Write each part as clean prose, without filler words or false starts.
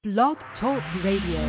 Blog Talk Radio.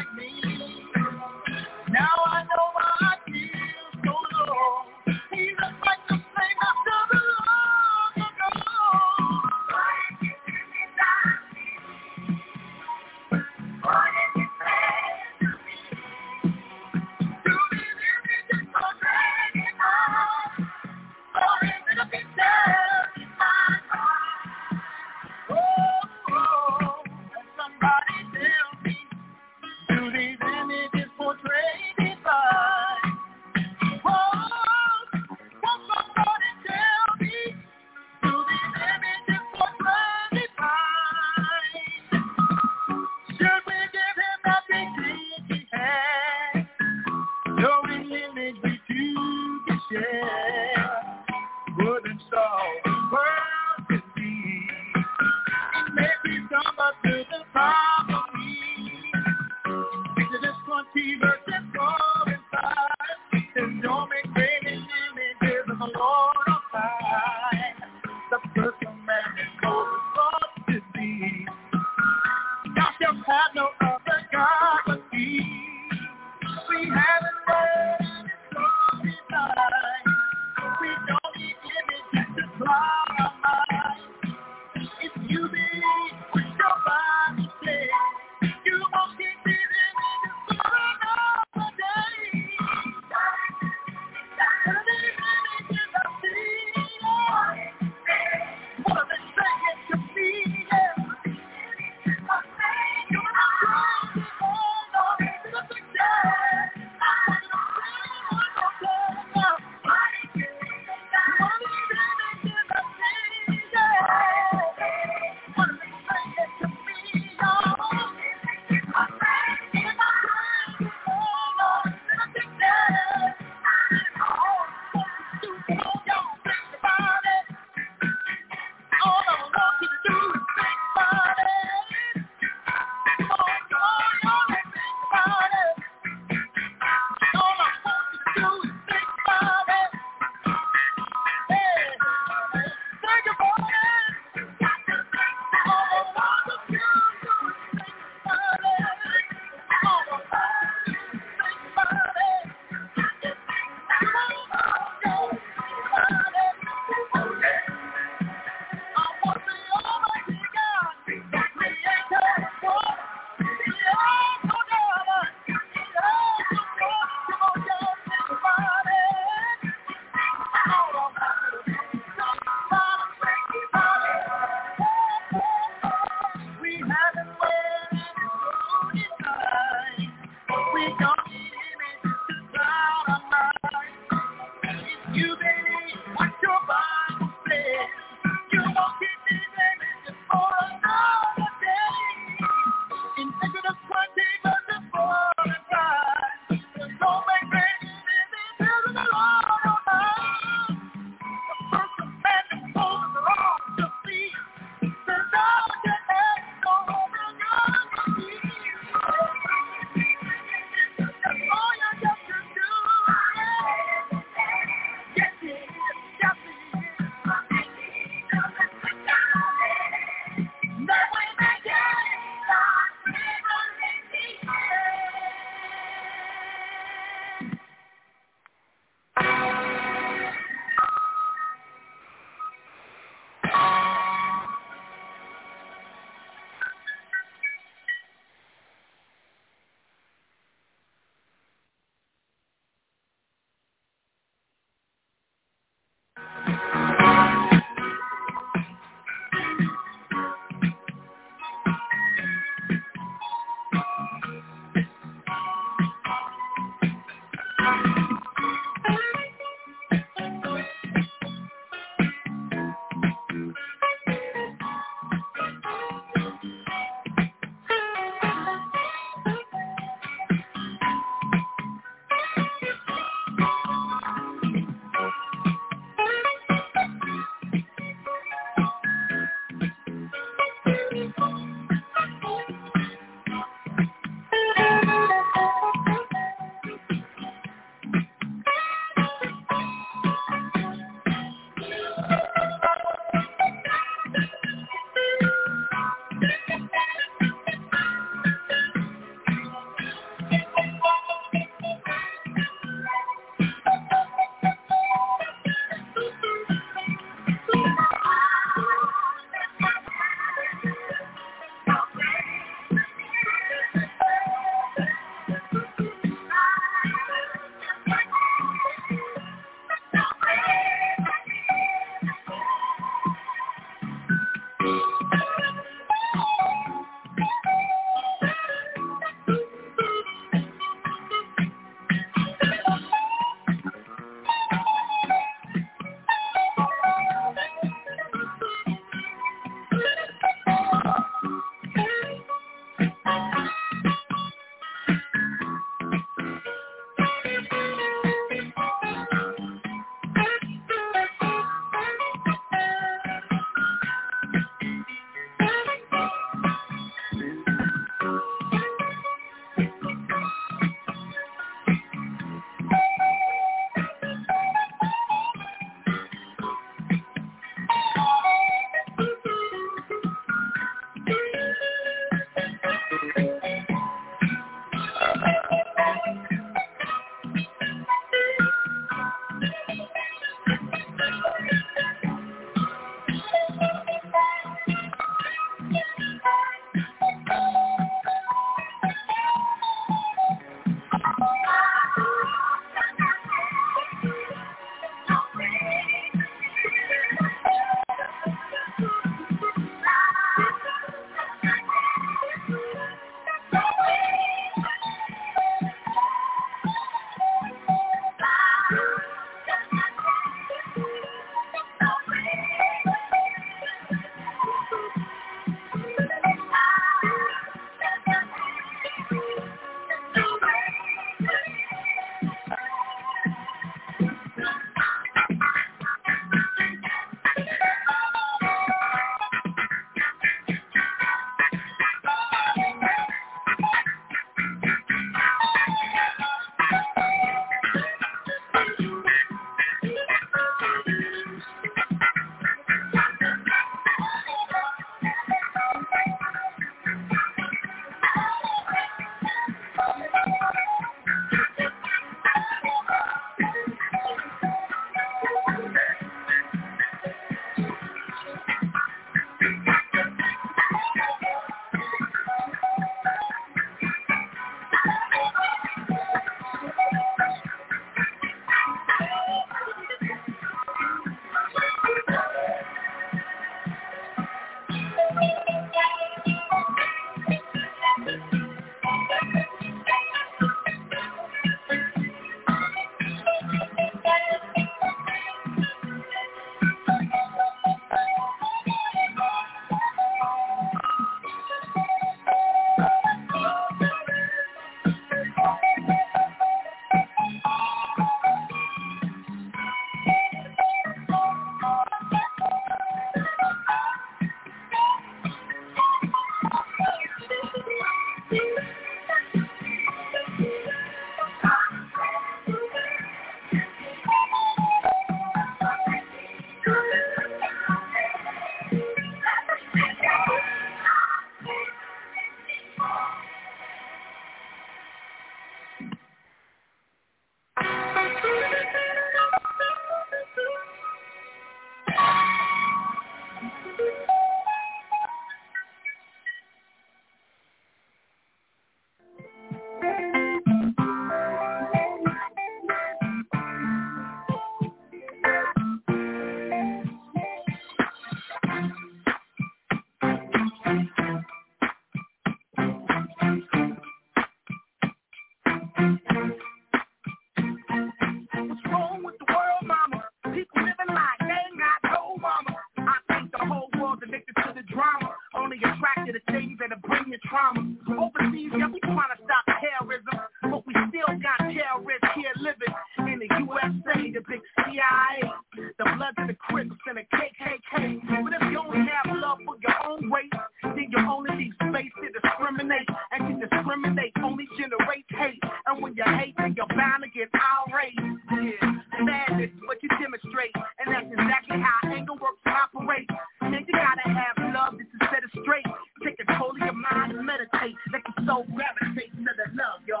What's wrong with the world, mama? People living like they ain't got no mama. I think the whole world's addicted to the drama. Only attracted to things that'll bring you trauma. Overseas, yeah, we trying to stop terrorism, but we still got terrorists here living in the USA, the big CIA, the Bloods and the Crips and the KKK. But if you don't have love for your own race, then you only need space to discriminate, and to discriminate only generates hate. And when you hate, then you're bound to get outraged. Yeah, madness, what you demonstrate, and that's exactly how anger works and operates. And you gotta have love to set it straight. Take control of your mind and meditate. Let your soul gravitate to the love, y'all.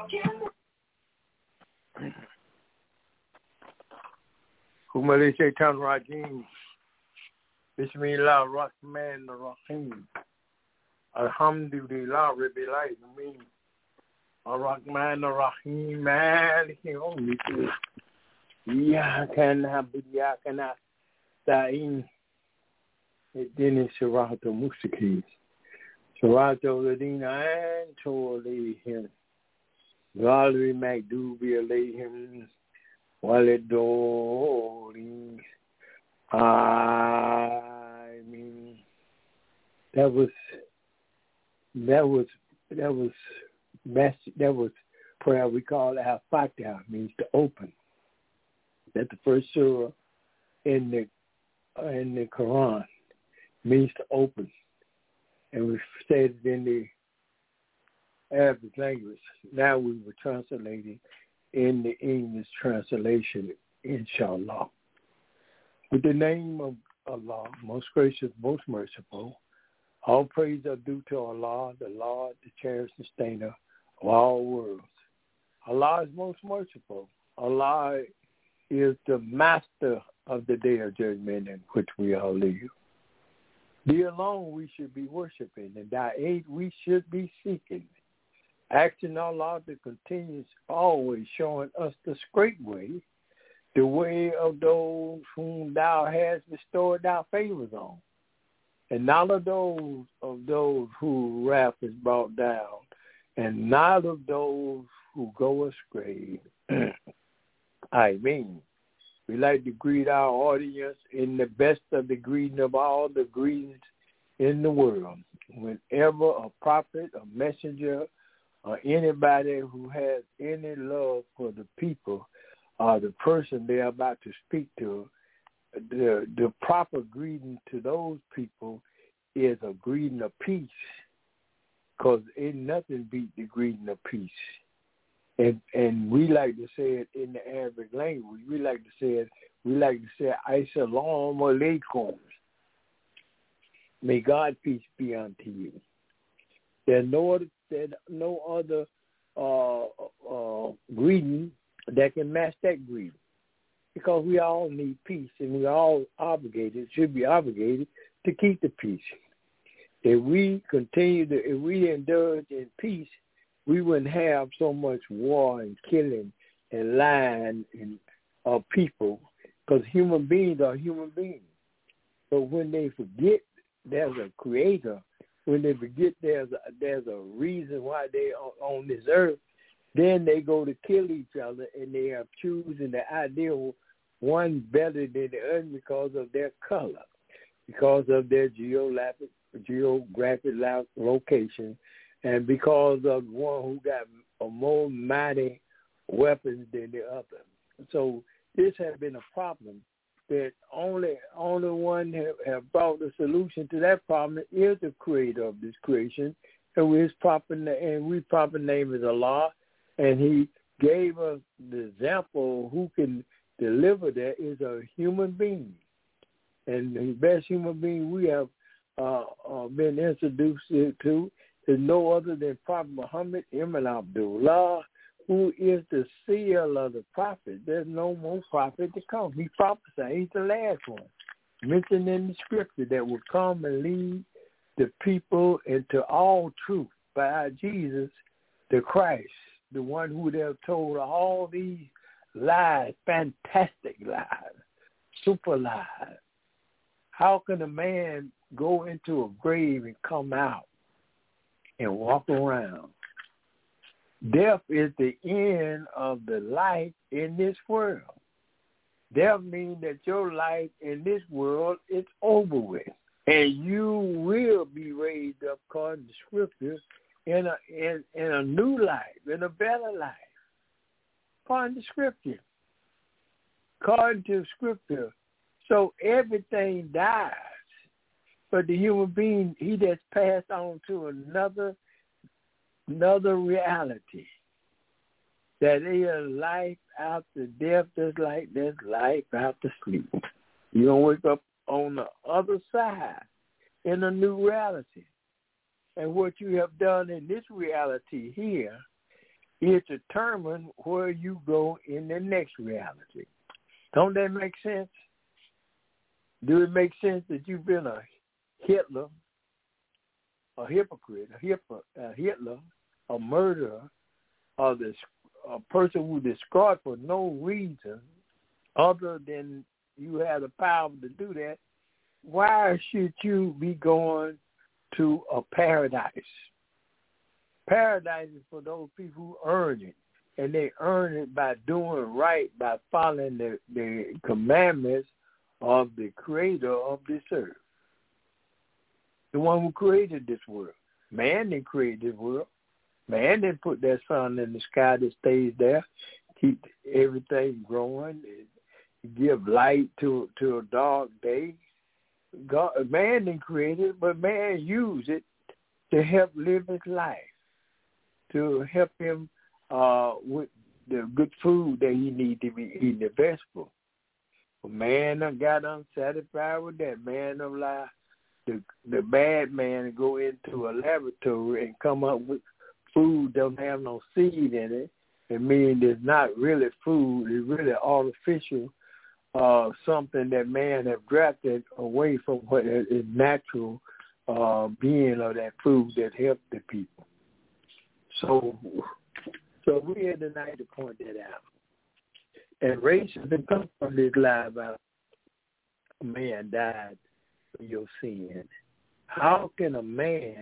Humali Shaitan Rajim. Bismillah Rahman Rahim. Alhamdulillah Rabbil Alamin. Ar-Rahman Ar-Rahim. Maliki Yawmiddin. Iyyaka na'budu wa iyyaka nasta'in. Ihdina as-siratal mustaqim. Siratal ladzina an'amta alayhim. Ghayril maghdubi alayhim waladdallin. Amen. That was prayer we call Al-Fatiha, means to open. That's the first surah in the Quran, means to open. And we said it in the Arabic language. Now we will translate it in the English translation, inshallah. With the name of Allah, most gracious, most merciful, all praise are due to Allah, the Lord, the cherished sustainer of all worlds. Allah is most merciful. Allah is the master of the day of judgment in which we all live. Thee alone we should be worshiping, and thy aid we should be seeking. Asking Allah to continue always showing us the straight way, the way of those whom thou hast bestowed thy favors on, and not of those whose wrath is brought down, and not of those who go astray. I mean, we like to greet our audience in the best of the greeting of all the greetings in the world. Whenever a prophet, a messenger, or anybody who has any love for the people or the person they're about to speak to, the proper greeting to those people is a greeting of peace, because ain't nothing beat the greeting of peace. And we like to say it in the Arabic language. We like to say Assalamu alaikum. May God peace be unto you. There's no other greeting that can match that greeting, because we all need peace, and we all should be obligated to keep the peace. If we indulge in peace, we wouldn't have so much war and killing and lying of people, because human beings are human beings. But when they forget there's a creator, when they forget there's a reason why they are on this earth, then they go to kill each other, and they are choosing the ideal one better than the other because of their color, because of their geographic location, and because of one who got a more mighty weapons than the other. So this has been a problem that only one have brought the solution to that problem is the creator of this creation, and his proper name is Allah, and he gave us the example who can deliver that is a human being, and the best human being we have been introduced to is no other than Prophet Muhammad Ibn Abdullah, who is the seal of the prophet. There's no more prophet to come. He prophesied. He's the last one mentioned in the scripture that will come and lead the people into all truth by Jesus, the Christ, the one who would have told all these lies, fantastic lies, super lies. How can a man go into a grave and come out and walk around Death is the end of the life in this world. Death means that your life in this world is over with. And you will be raised up according to Scripture in a new life, in a better life. According to Scripture. According to Scripture. So everything dies. But the human being, he just passed on to another reality. That is life after death, just like there's life after sleep. You're going to wake up on the other side in a new reality. And what you have done in this reality here is determine where you go in the next reality. Don't that make sense? Do it make sense that you've been a Hitler, a hypocrite, a Hitler, a murderer, or a person who destroyed for no reason other than you have the power to do that? Why should you be going to a paradise? Paradise is for those people who earn it, and they earn it by doing right, by following the commandments of the creator of this earth, the one who created this world. Man didn't create this world. Man didn't put that sun in the sky that stays there, keep everything growing, give light to a dark day. Man didn't create it, but man used it to help live his life, to help him with the good food that he needs to be eating, the vegetable. But man got unsatisfied with that. Man allowed the bad man to go into a laboratory and come up with food that don't have no seed in it. It means it's not really food. It's really artificial, something that man have drafted away from what is natural being of that food that helps the people. So we had tonight to point that out. And racism comes from this lie about a man died for your sin. How can a man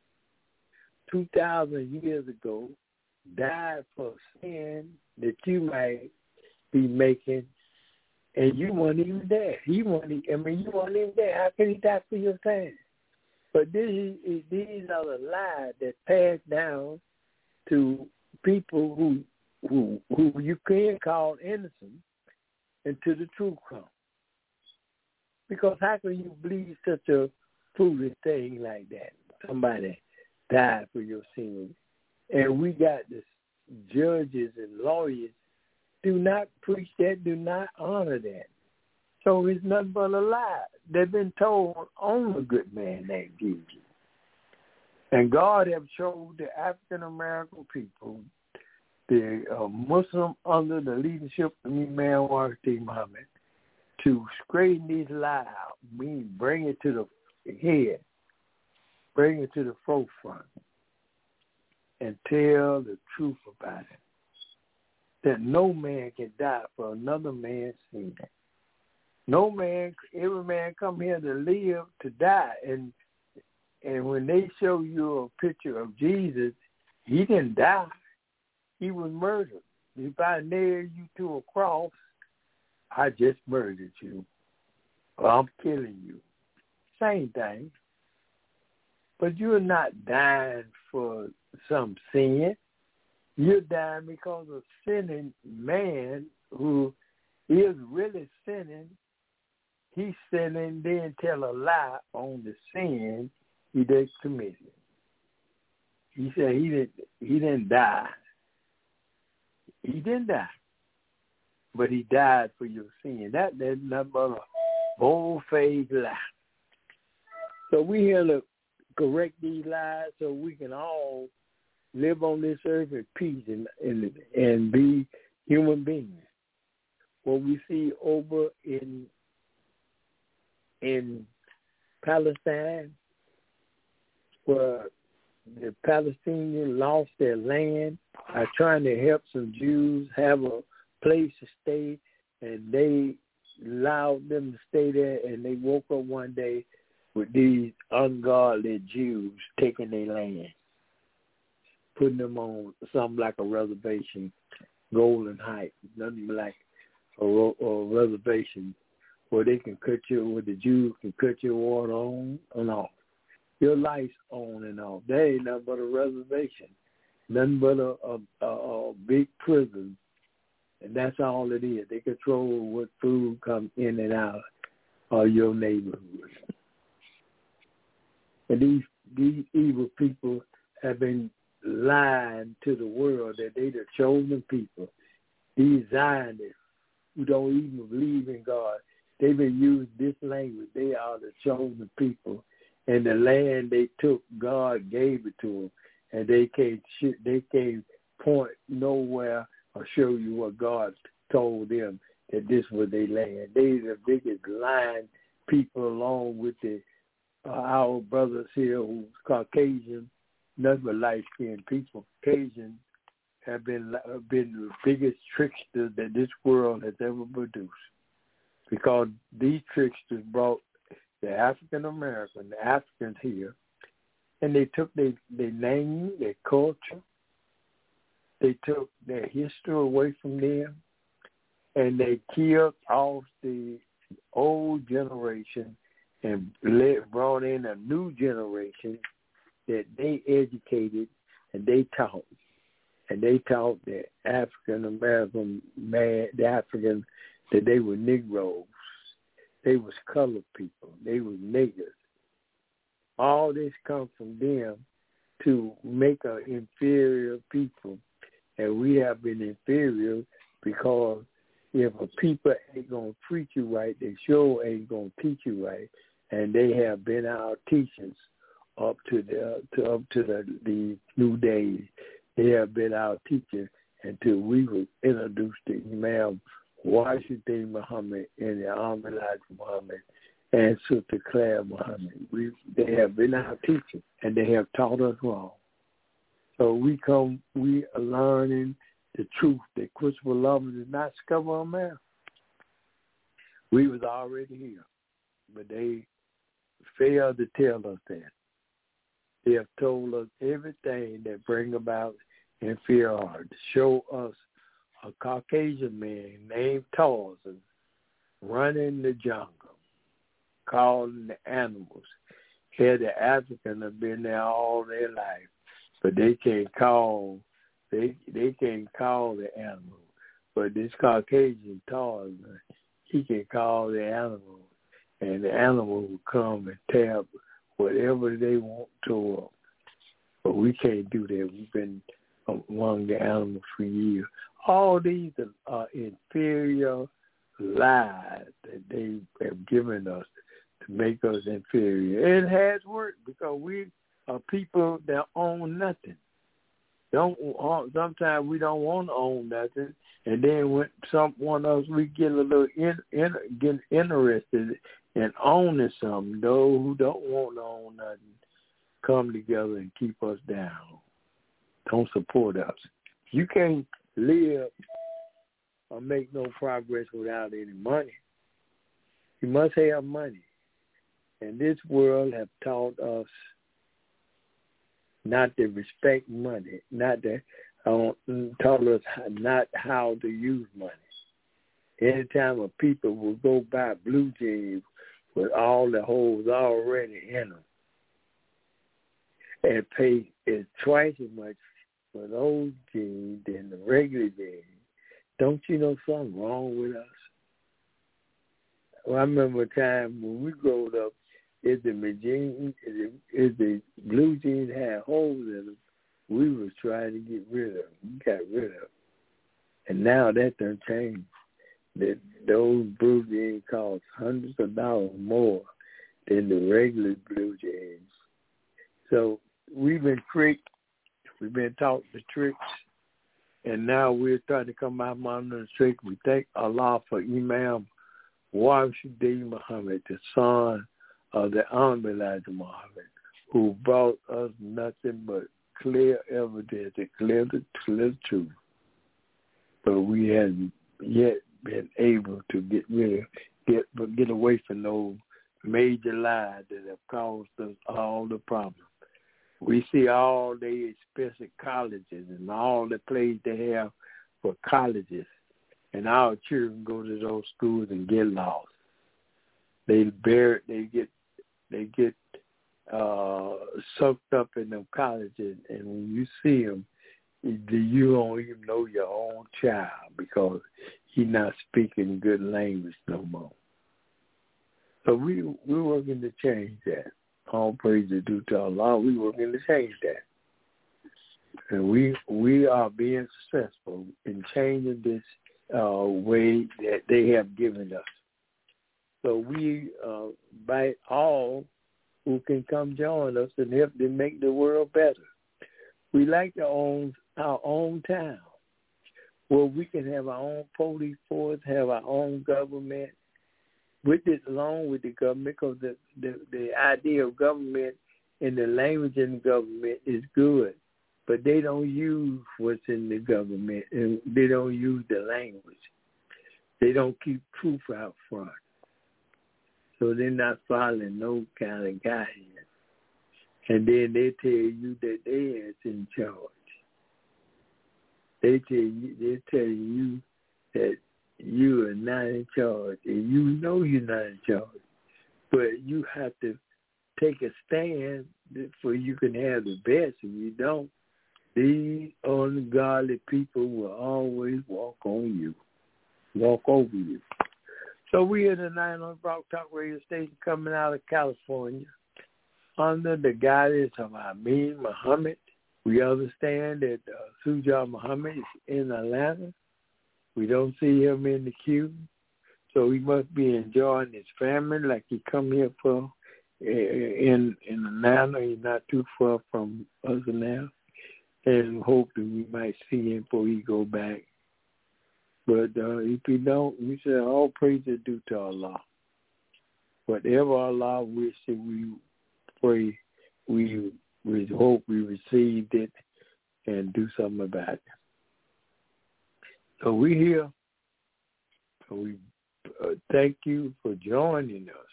2,000 years ago die for sin that you might be making, and you weren't even there? You weren't even there. How can he die for your sin? But these are the lies that pass down to people who you can call innocent until the truth comes. Because how can you believe such a foolish thing like that? Somebody died for your sins. And we got this judges and lawyers do not preach that, do not honor that. So it's nothing but a lie. They've been told on a good man named Jesus. And God have showed the African-American people, the Muslim under the leadership of Imam Washington Muhammad, to straighten these lies out, meaning bring it to the head, bring it to the forefront, and tell the truth about it. That no man can die for another man's sin. No man, every man come here to live, to die. And when they show you a picture of Jesus, he didn't die. He was murdered. If I nailed you to a cross, I just murdered you. Or I'm killing you. Same thing. But you're not dying for some sin. You're dying because of sinning man who is really sinning. He's sinning, then tell a lie on the sin he just committed. He said he didn't die. He didn't die. But he died for your sin. That's nothing but a bold-faced lie. So we here to correct these lies so we can all live on this earth in peace and be human beings. What we see over in Palestine, where the Palestinians lost their land, are trying to help some Jews have a place to stay, and they allowed them to stay there, and they woke up one day with these ungodly Jews taking their land. putting them on something like a reservation, Golden Heights, nothing like a reservation where they can where the Jews can cut your water on and off. Your lights on and off. There ain't nothing but a reservation, nothing but a big prison, and that's all it is. They control what food comes in and out of your neighborhood. And these evil people have been lying to the world that they the chosen people. These Zionists who don't even believe in God, they've been using this language. They are the chosen people. And the land they took, God gave it to them. And they can't point nowhere or show you what God told them that this was their land. They the biggest lying people along with our brothers here who's Caucasian, nothing but light-skinned people. Caucasians have been the biggest tricksters that this world has ever produced, because these tricksters brought the African American, the Africans here, and they took their name, their culture, they took their history away from them, and they killed off the old generation and brought in a new generation that they educated and they taught. And they taught the African American man, the African, that they were Negroes. They was colored people. They was niggers. All this comes from them to make an inferior people. And we have been inferior because if a people ain't going to treat you right, they sure ain't going to teach you right. And they have been our teachers up to the new days. They have been our teachers until we were introduced to Imam Washington Muhammad and the Elijah Muhammad and Sister Claire Muhammad. They have been our teachers, and they have taught us wrong. So we are learning the truth that Christopher Columbus did not discover America. We was already here, but they failed to tell us that. They have told us everything that bring about inferiority. Show us a Caucasian man named Tarzan running the jungle, calling the animals. Here the Africans have been there all their life, but they can't call the animal. But this Caucasian Tarzan, he can call the animal, and the animal will come and tear whatever they want to them. But we can't do that. We've been among the animals for years. All these are inferior lies that they have given us to make us inferior. It has worked because we are people that own nothing. Sometimes we don't want to own nothing, and then when someone else, we get a little get interested in owning something. Those who don't want to own nothing come together and keep us down. Don't support us. You can't live or make no progress without any money. You must have money. And this world have taught us not to respect money, taught us not how to use money. Anytime a people will go buy blue jeans with all the holes already in them and pay twice as much for those jeans than the regular jeans, don't you know something wrong with us? Well, I remember a time when we growing up, if the blue jeans had holes in them, we was trying to get rid of them. We got rid of them. And now that done changed. Those blue jeans cost hundreds of dollars more than the regular blue jeans. So we've been tricked. We've been taught the tricks. And now we're trying to come out under the trick. We thank Allah for Imam Washington Muhammad, the son of the Elijah Muhammad, who brought us nothing but clear evidence to clear the truth. But we haven't yet been able to get away from those major lies that have caused us all the problems. We see all the expensive colleges and all the places they have for colleges, and our children go to those schools and get lost. They get soaked up in them colleges, and when you see them, you don't even know your own child because he's not speaking good language no more. So we're working to change that. All praise is due to Allah. We're working to change that. And we are being successful in changing this way that they have given us. So we invite all who can come join us and help them make the world better. We like to own our own town where we can have our own police force, have our own government, with it along with the government, because the idea of government and the language in the government is good, but they don't use what's in the government, and they don't use the language. They don't keep truth out front. So they're not following no kind of guidance. And then they tell you that they is in charge. They tell you that you are not in charge, and you know you're not in charge. But you have to take a stand for you can have the best. If you don't, these ungodly people will always walk over you. So we are tonight on Rock Talk Radio Station coming out of California under the guidance of Amin Muhammad. We understand that Sujah Muhammad is in Atlanta. We don't see him in the queue, so he must be enjoying his family like he come here for in Atlanta. He's not too far from us now, and hope that we might see him before he go back. But if we don't, we say all praise is due to Allah. Whatever Allah wishes, we pray, we hope we received it and do something about it. So we're here. So we thank you for joining us.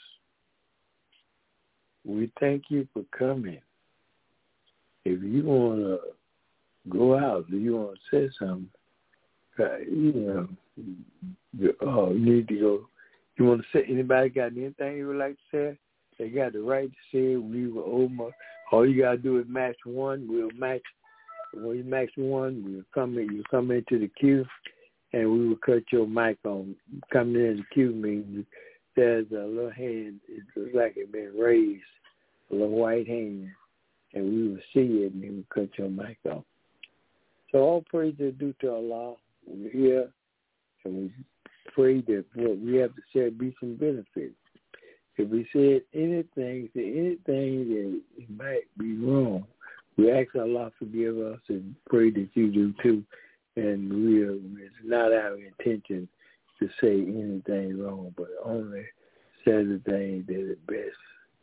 We thank you for coming. If you want to go out, if you want to say something, you need to go. You want to say, anybody got anything you would like to say? They got the right to say it. We will over. All you got to do is match one. We'll match. When you match one, you come into the queue, and we will cut your mic on. Coming in the queue means there's a little hand. It looks like it's been raised, a little white hand, and we will see it, and then we'll cut your mic off. So all praise is due to Allah. We're here, and we pray that what we have to say be some benefit. If we said anything that it might be wrong, we ask Allah forgive us and pray that you do too. And it's not our intention to say anything wrong, but only say the thing that is best.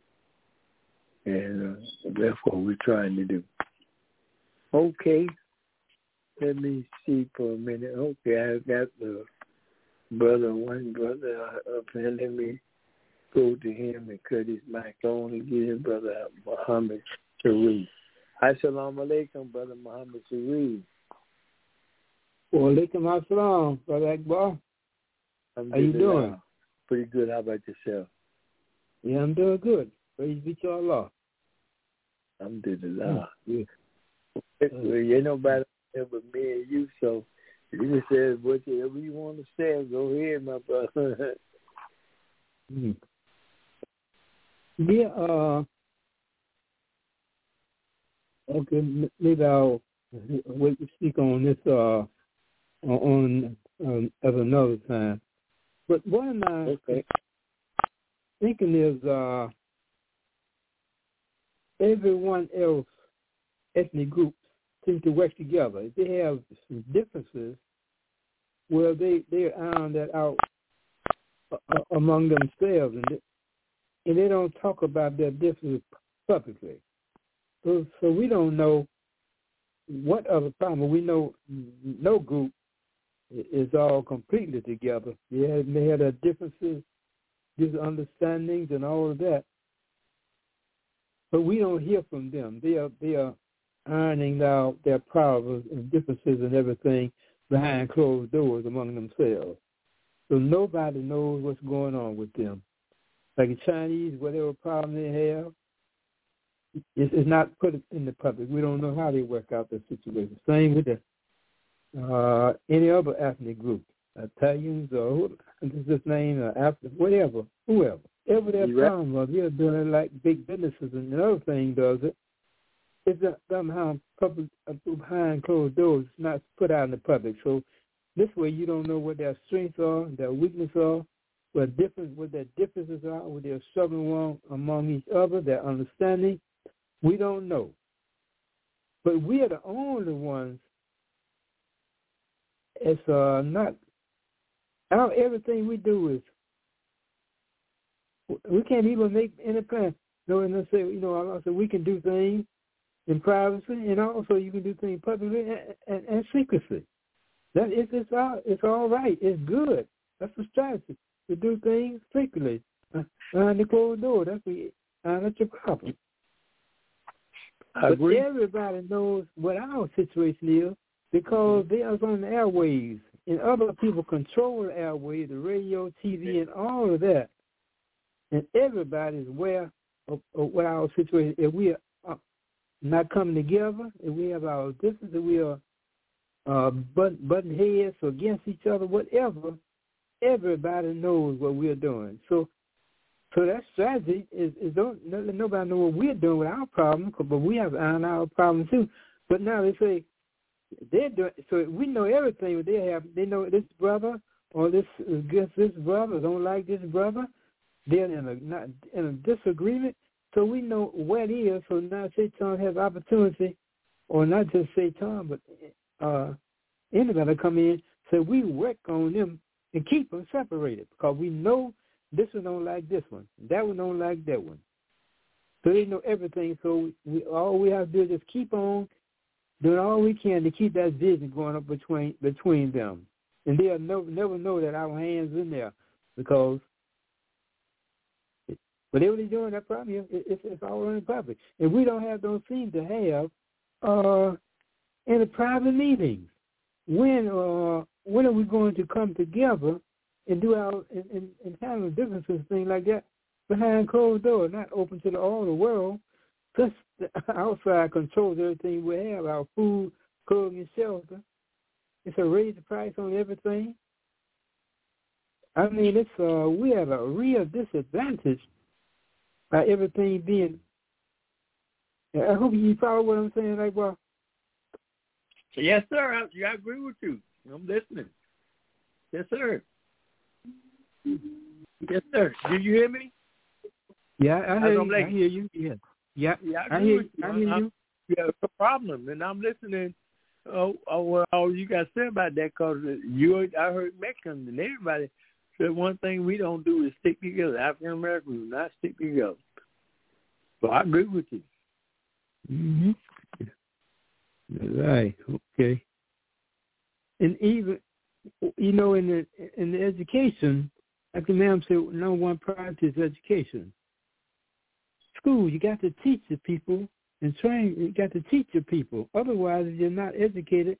And that's what we're trying to do. Okay. Let me see for a minute. Okay, I've got one brother up here. Let me go to him and cut his mic on and get his brother Muhammad Sharif. Assalamu alaikum, brother Muhammad Sharif. Wa alaikum assalam, brother Akbar. How you doing? Pretty good. How about yourself? Yeah, I'm doing good. Praise be to Allah. Alhamdulillah. Yeah. Well, ain't nobody but me and you, so you just say whatever you want to say. Go ahead, my brother. Yeah, okay, maybe I'll wait to speak on this on at another time. But what am I thinking is everyone else, ethnic groups, seem to work together. They have some differences where they iron that out among themselves, and they don't talk about their differences publicly. So we don't know what other problem. We know no group is all completely together. They had their differences, understandings, and all of that. but we don't hear from them. They are ironing out their problems and differences and everything behind closed doors among themselves. So nobody knows what's going on with them. Like the Chinese, whatever problem they have, it's not put in the public. We don't know how they work out the situation. Same with any other ethnic group, Italians or this name, African, whatever, whoever. Ever their problem was, they're doing it like big businesses, and another thing does it. It's somehow public behind closed doors, not put out in the public. So this way, you don't know what their strengths are, their weaknesses are, what their differences are, what they're struggling among each other, their understanding. We don't know. But we are the only ones. It's not. Everything we do is. We can't even make any plans. No, and say, Allah said we can do things in privacy, and also you can do things publicly and secrecy. That it's all right. It's good. That's the strategy to do things secretly behind the closed door. That's your problem. But everybody knows what our situation is because they are on the airwaves, and other people control the airwaves, the radio, TV, and all of that. And everybody is aware of what our situation is. If we are not coming together, if we have our differences, if we are butting heads against each other, whatever, everybody knows what we're doing. So that strategy is don't let nobody know what we're doing with our problem, but we have our problem too. But now they say they're doing, so we know everything they have. They know this brother or this against this brother, don't like this brother. They're in a disagreement, so we know what it is. So now Satan has opportunity, or not just Satan, but anybody come in. So we work on them and keep them separated because we know this one don't like this one, that one don't like that one. So they know everything. So all we have to do is just keep on doing all we can to keep that vision going up between them, and they'll never know that our hands in there because. Whatever they're doing, that problem, it's all in the public. And we don't seem to have any private meetings. When are we going to come together and do and handle differences and things like that behind closed doors, not open to all the world? Because the outside controls everything we have, our food, clothing, and shelter. It's a raise the price on everything. I mean, we have a real disadvantage by everything being. I hope you follow what I'm saying, like, well. Yes, sir. I agree with you. I'm listening. Yes, sir. Yes, sir. Did you hear me? Yeah, I hear you. Yeah. I hear you. Yeah, it's a problem, and I'm listening. What all you got to say about that? Because I heard Mexicans and everybody. So one thing we don't do is stick together. African Americans do not stick together. So I agree with you. Mm-hmm. Right. Okay. And even in the education, like the ma'am said, number one priority is education. School, you got to teach the people and train. You got to teach your people. Otherwise, if you're not educated,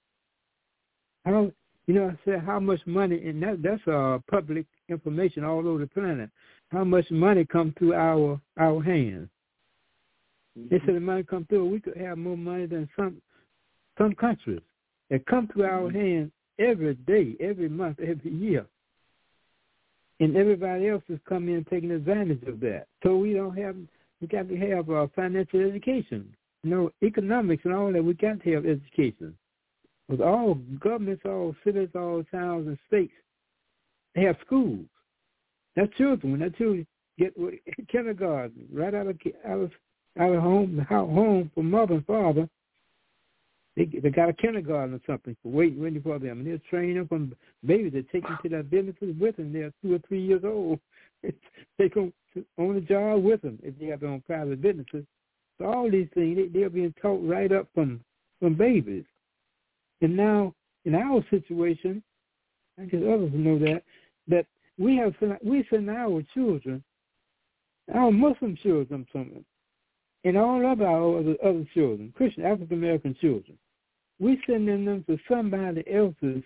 I said how much money, and that's public information all over the planet. How much money comes through our hands? Mm-hmm. They said the money come through. We could have more money than some countries. It come through our hands every day, every month, every year, and everybody else is coming in taking advantage of that. So we got to have financial education, economics and all that. We got to have education. With all governments, all cities, all towns and states, they have schools. Their children, when their children get kindergarten, right out of home from mother and father, they got a kindergarten or something for waiting for them, and they'll train them from babies. They take them to their businesses with them. They're 2 or 3 years old. Take them on the job with them if they have their own private businesses. So all these things, they're being taught right up from babies. And now, in our situation, I guess others know that we send our children, our Muslim children, and all of our other children, Christian African American children, we sending them to somebody else's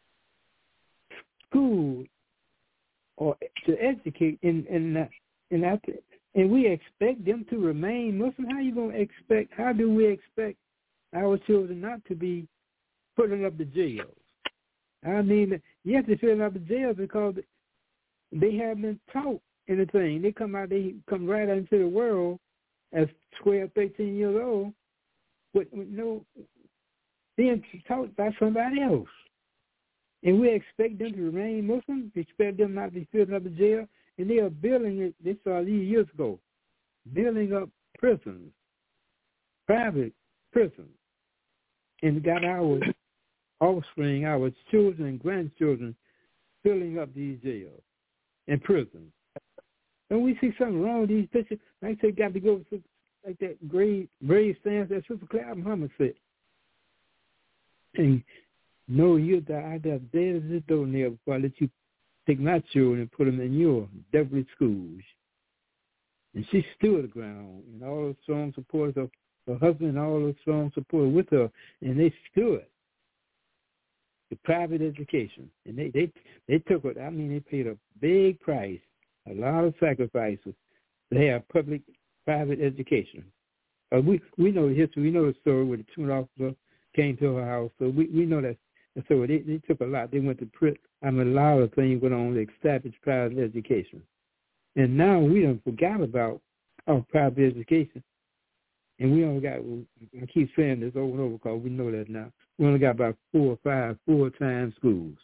school or to educate in that, and we expect them to remain Muslim. How do we expect our children not to be putting up the jails? I mean, yes, they're filling up the jails because they haven't been taught anything. They come right out into the world as 12, 13 years old with no being taught by somebody else. And we expect them to remain Muslim, expect them not to be filling up the jail, and they are building it, they started years ago, building up prisons, private prisons, and got our offspring, our children and grandchildren filling up these jails and prisons. And we see something wrong with these pictures. Like I said, got to go like that brave stance that Sister Cloud Muhammad said. And no, I got dead as this doornail before I let you take my children and put them in your devilish schools. And she stood the ground, and all those strong supporters of her husband and all those strong supporters with her, and they stood the private education. And they took it. I mean, they paid a big price, a lot of sacrifices to have public private education. We know the history. We know the story where the truant officer came to her house. So we know that. And so they took a lot. They went to print. I mean, a lot of things went on to establish private education. And now we done forgot about our private education. And we only got, I keep saying this over and over because we know that now. We only got about 4 or 5 full-time schools.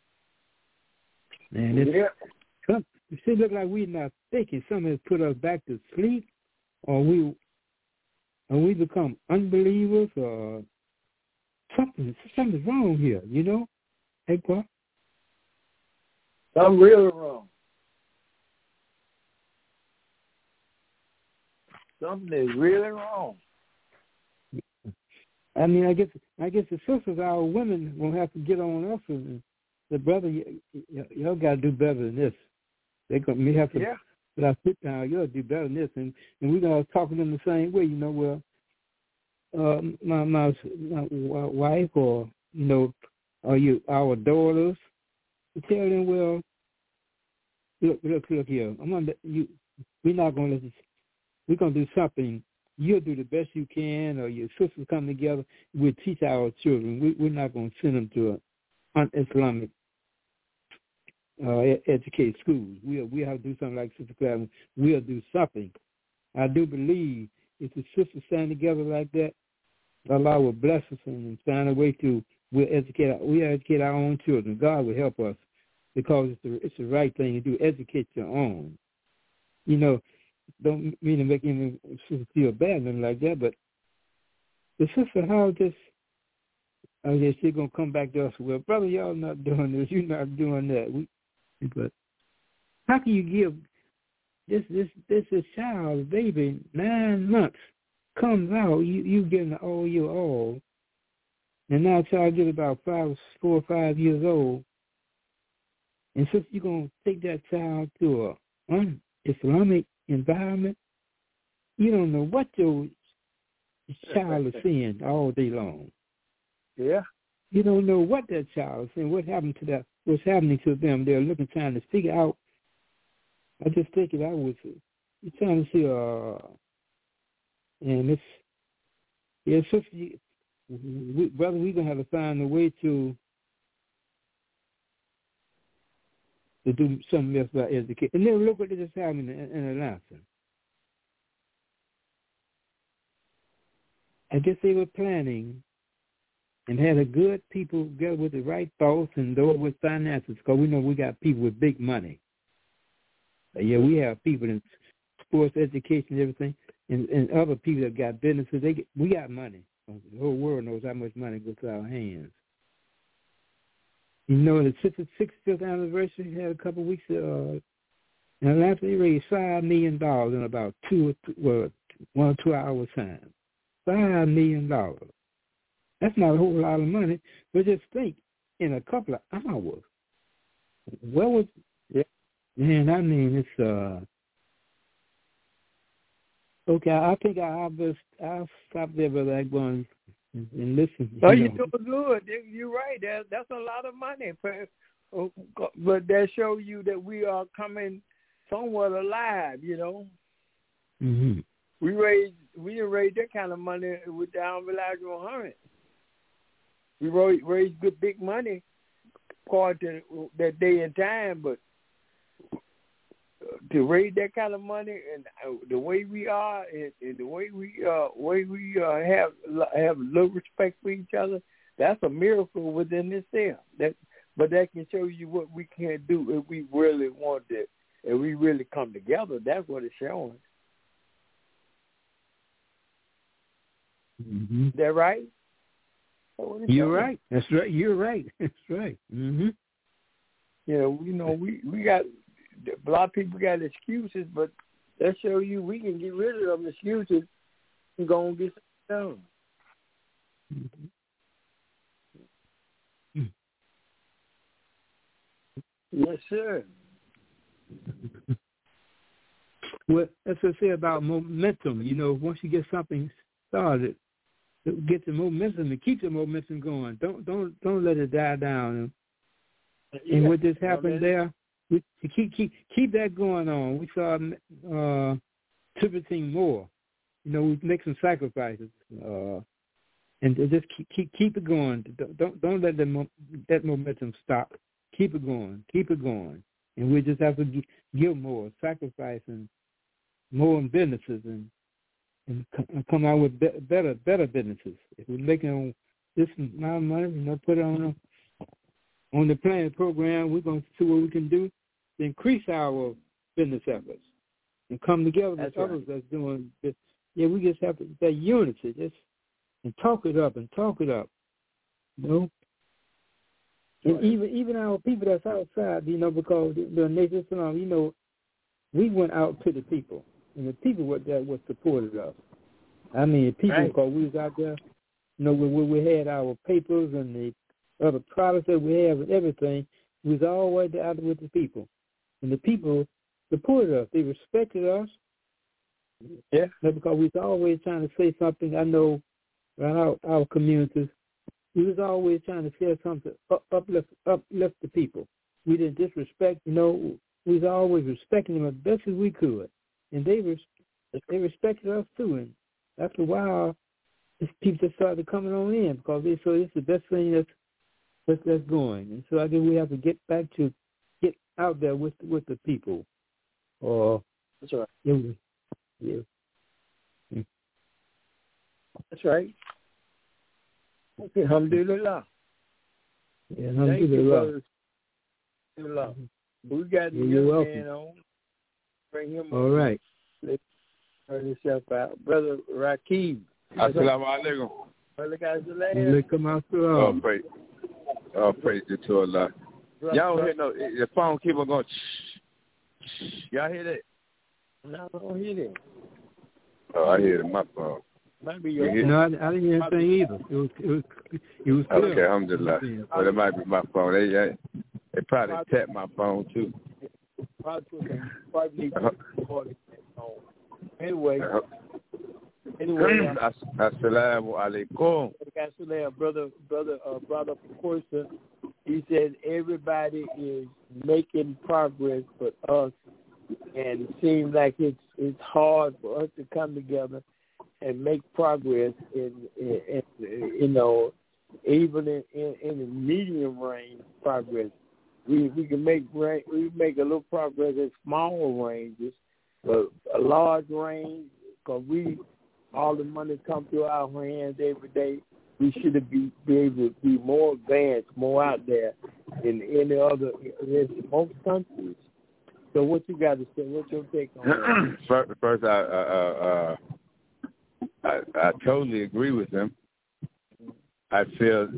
And it should look like we're not thinking. Something has put us back to sleep, or we become unbelievers, or something's wrong here, you know? Hey, Qua? Something really wrong. Something is really wrong. I mean, I guess the sisters, our women, will have to get on us. And the brother, y'all got to do better than this. We have to. Yeah. But I sit down, y'all do better than this, and we're gonna talk to them the same way. You know, well, my wife, or you know, our daughters, to tell them, well, look here. We're not gonna let this. We're going to do something. You'll do the best you can, or your sisters come together. We'll teach our children. We're not going to send them to an un-Islamic educated schools. We'll have to do something like Sister Clavin. We'll do something. I do believe if the sisters stand together like that, Allah will bless us and find a way to, we'll educate our own children. God will help us because it's the right thing to do. Educate your own. You know, don't mean to make any sister feel bad, nothing like that, but the sister, how just, I guess she's going to come back to us, well, brother, y'all not doing this, you're not doing that. But how can you give this child, a baby, 9 months, comes out, you giving all your all, and now a child gets about 4 or 5 years old, and sister, you're going to take that child to an Islamic environment, you don't know what your child is seeing all day long. Yeah. You don't know what that child is seeing, what's happening to them. They're looking, trying to figure out. I just think it out with you're trying to see, and it's just, brother, we're going to have to find a way to do something else about education. And then look what just happened in Atlanta. I guess they were planning and had a good people get with the right thoughts and those with finances, because we know we got people with big money. Yeah, we have people in sports, education, and everything, and other people that got businesses. We got money. The whole world knows how much money goes to our hands. You know, the 65th anniversary had a couple of weeks, and after they raised $5 million in about 1 or 2 hours time. $5 million. That's not a whole lot of money, but just think, in a couple of hours. What was? Yeah. Man, I mean, Okay, I think I'll stop there, Brother Agbo, and listen. Oh, you're doing good. You're right. That's a lot of money. But that shows you that we are coming somewhat alive, you know. Mm-hmm. We didn't raise that kind of money with Elijah Muhammad. We raised good big money according to that day and time, but to raise that kind of money and the way we are and the way we have little respect for each other, that's a miracle within itself. But that can show you what we can do if we really want it, if we really come together. That's what it's showing. Mm-hmm. Is that right? You're right. That's right. You're right. That's right. Mm-hmm. Yeah, we got a lot of people got excuses, but that show you we can get rid of them excuses and go and get something done. Mm-hmm. Yes, sir. Well, that's what I say about momentum. You know, once you get something started, get the momentum and keep the momentum going. Don't let it die down. And what just happened there, we keep that going on. We saw Tibetan more. You know, we make some sacrifices, and just keep it going. Don't let that momentum stop. Keep it going. Keep it going. And we just have to give more, sacrifice, and more in businesses, and come out with better businesses. If we're making this amount of money, you know, put it on the planning program, we're going to see what we can do to increase our business efforts and come together with others that's doing this. Yeah, we just have that unity, and talk it up, you know. And even our people that's outside, you know, because the Nation Islam, you know, we went out to the people, and the people were there what supported us. I mean, people, because we was out there, you know, we had our papers and the other products that we have and everything. We was always out there with the people, and the people supported us. They respected us. Yeah, because we was always trying to say something. I know around our communities, we was always trying to say something uplift the people. We didn't disrespect. You know, we was always respecting them as best as we could, and they respected us too. And after a while, people just started coming on in because they saw it's the best thing that's going. And so I guess we have to get out there with the people. That's right. Yeah. That's right. Okay, alhamdulillah. Yeah, alhamdulillah. Alhamdulillah. We got the young man on. Bring him on. All right. Let's turn himself out. Brother Rakeem. Assalamu alaikum. Praise you to Allah. Y'all don't hear the phone keep on going. Y'all hear that? No, I don't hear that. Oh, I hear it in my phone. Maybe no, I didn't hear anything either. It was clear. Okay, alhamdulillah. Well, it might be my phone. They probably tapped my phone too. Anyway, assalamu alaikum. Brother Portia, he said everybody is making progress but us, and it seems like it's hard for us to come together and make progress in you know, even in the medium range progress. We can make a little progress in smaller ranges, but a large range, because all the money come through our hands every day. We should be able to be more advanced, more out there in any other in most countries. So what you got to say? What's your take on that? First, I totally agree with him. I feel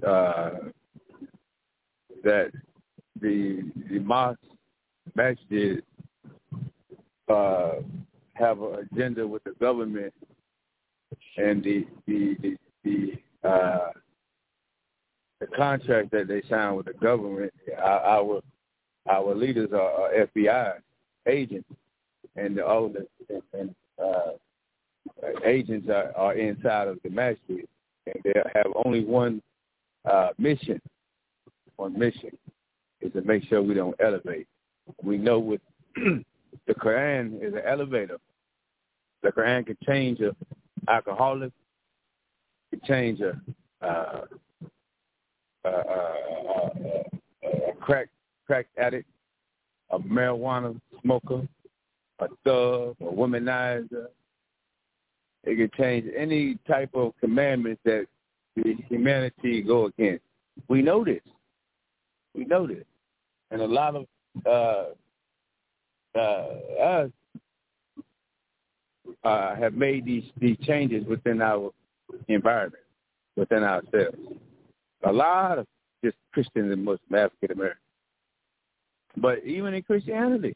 that the mosque masjid have an agenda with the government and the contract that they sign with the government. Our leaders are FBI agents, and agents are inside of the magistrate, and they have only one mission. One mission is to make sure we don't elevate. We know with the Quran is an elevator. The Quran can change an alcoholic, can change a crack addict, a marijuana smoker, a thug, a womanizer. It can change any type of commandments that the humanity go against. We know this. We know this. And a lot of us have made these changes within our environment, within ourselves. A lot of just Christians and Muslim African Americans. But even in Christianity,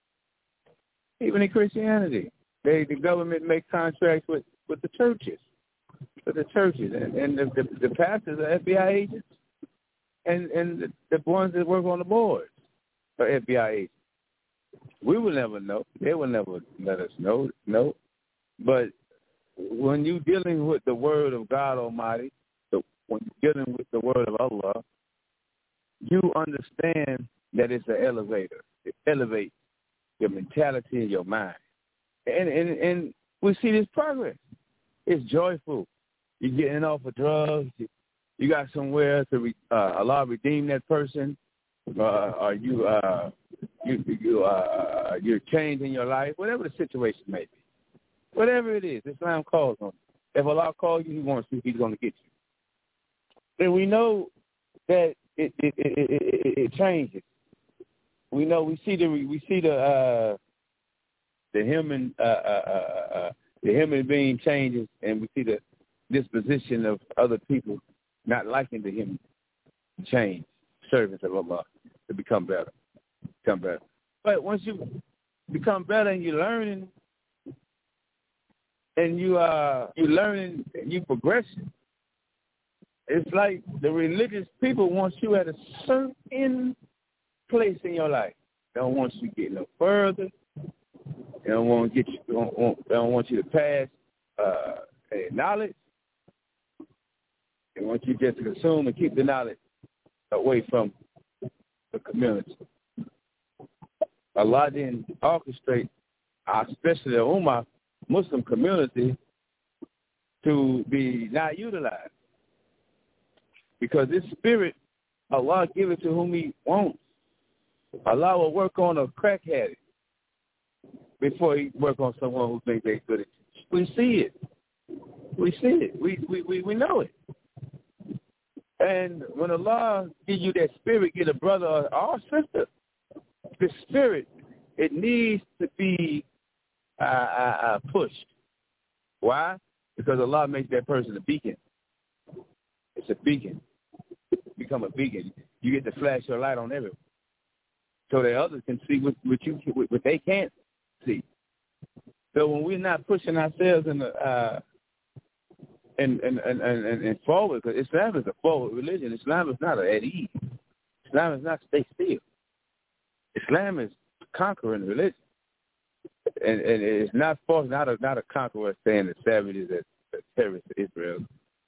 the government make contracts with the churches, and the pastors are FBI agents, and the ones that work on the boards are FBI agents. We will never know. They will never let us know. No. But when you're dealing with the word of God Almighty, when you're dealing with the word of Allah, you understand that it's an elevator. It elevates your mentality and your mind. And we see this progress. It's joyful. You're getting off of drugs. You got somewhere to Allah redeem that person. Or you're changing your life, whatever the situation may be. Whatever it is, Islam calls on it. If Allah calls you, He wants you, He's going to get you. And we know that it changes. We know we see the human being changes, and we see the disposition of other people not liking the human change, servants of Allah, to become better. But once you become better and you're learning, and you're learning and you progressing, it's like the religious people want you at a certain place in your life. They don't want you to get no further. They don't want to they don't want you to pass knowledge. They want you just to consume and keep the knowledge away from the community. Allah didn't orchestrate, especially the Ummah Muslim community, to be not utilized. Because this spirit, Allah give it to whom He wants. Allah will work on a crackhead before He work on someone who thinks they're good at it. We see it. We know it. And when Allah gives you that spirit, get a brother or sister, the spirit, it needs to be pushed. Why? Because Allah makes that person a beacon. It's a beacon. Become a beacon. You get to flash your light on everyone, so that others can see what they can't see. So when we're not pushing ourselves in the and forward, because Islam is a forward religion. Islam is not at ease. Islam is not stay still. Islam is conquering religion, and it's not false. Not a conqueror saying the savages as terrorists to Israel,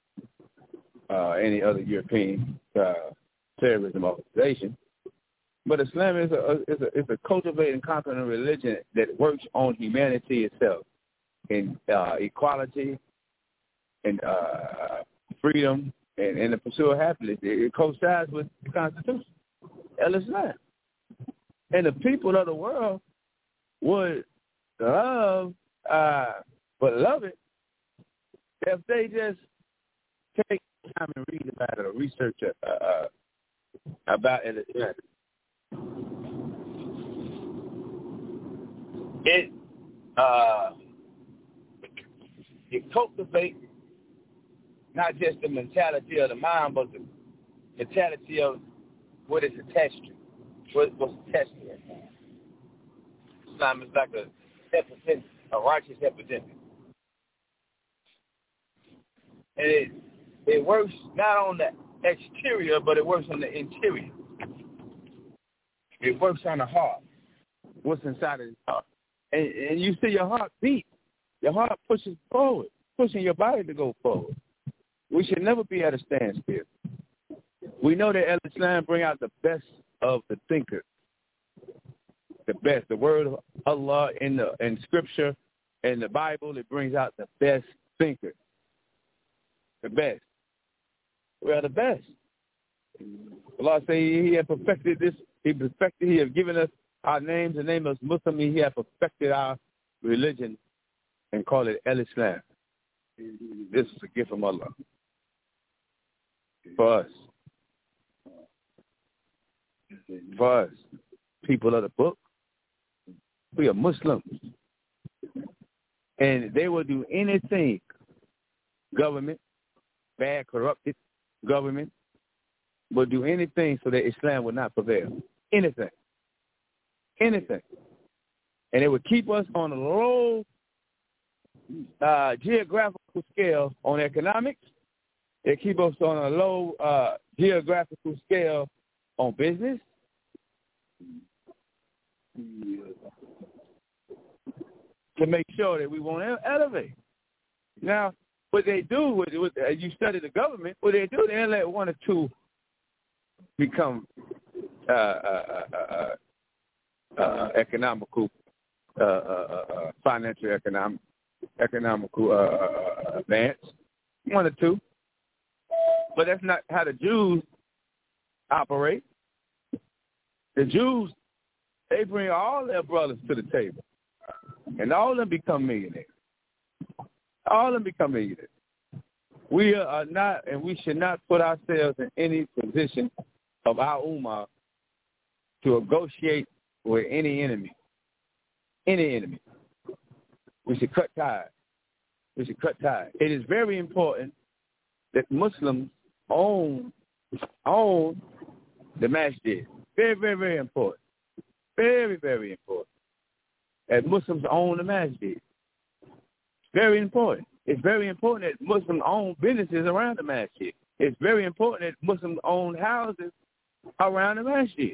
any other European terrorism organization. But Islam is a cultivating, conquering religion that works on humanity itself in equality and freedom and the pursuit of happiness. It coincides with the Constitution, Islam. And the people of the world would love it if they just take time and read about it or research about it. It cultivates not just the mentality of the mind, but the mentality of what it's attached to. What's attached to it. Islam is like a righteous epidemic. And it works not on the exterior, but it works on the interior. It works on the heart. What's inside of the heart. And you see your heart beat Your heart pushes forward, pushing your body to go forward. We should never be at a standstill. We know that Al-Islam bring out the best of the thinkers. The best. The word of Allah in Scripture and the Bible, it brings out the best thinkers. The best. We are the best. Allah say He had perfected this. He has given us our names, the name of Muslim. He has perfected our religion and called it Al-Islam. This is a gift from Allah for us. For us, people of the book, we are Muslims. And they will do anything, government, bad, corrupted government, will do anything so that Islam will not prevail. Anything. Anything. And it would keep us on a low geographical scale on economics. It keep us on a low geographical scale on business. To make sure that we won't elevate. Now, what they do, you study the government, what they do, they let one or two become economical, financial economical advance. One or two. But that's not how the Jews operate. The Jews, they bring all their brothers to the table. And all of them become millionaires. All of them become millionaires. We are not, and we should not put ourselves in any position of our ummah to negotiate with any enemy. Any enemy. We should cut ties. We should cut ties. It is very important that Muslims own the masjid. Very, very, very important. Very, very important. That Muslims own the masjid. Very important. It's very important that Muslims own businesses around the masjid. It's very important that Muslims own houses around the masjid.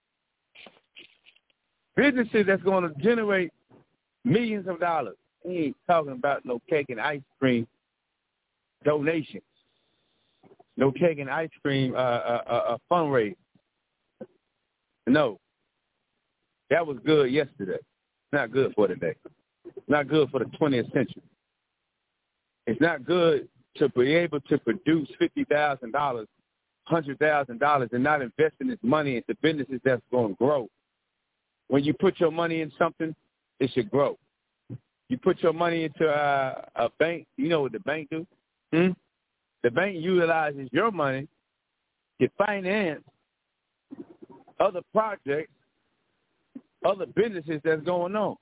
Businesses that's going to generate millions of dollars. We ain't talking about no cake and ice cream donations. No cake and ice cream fundraising. No. That was good yesterday. Not good for today. Not good for the 20th century. It's not good to be able to produce $50,000, $100,000 and not invest in this money into businesses that's going to grow. When you put your money in something, it should grow. You put your money into a bank, you know what the bank do? The bank utilizes your money to finance other projects, other businesses that's going on.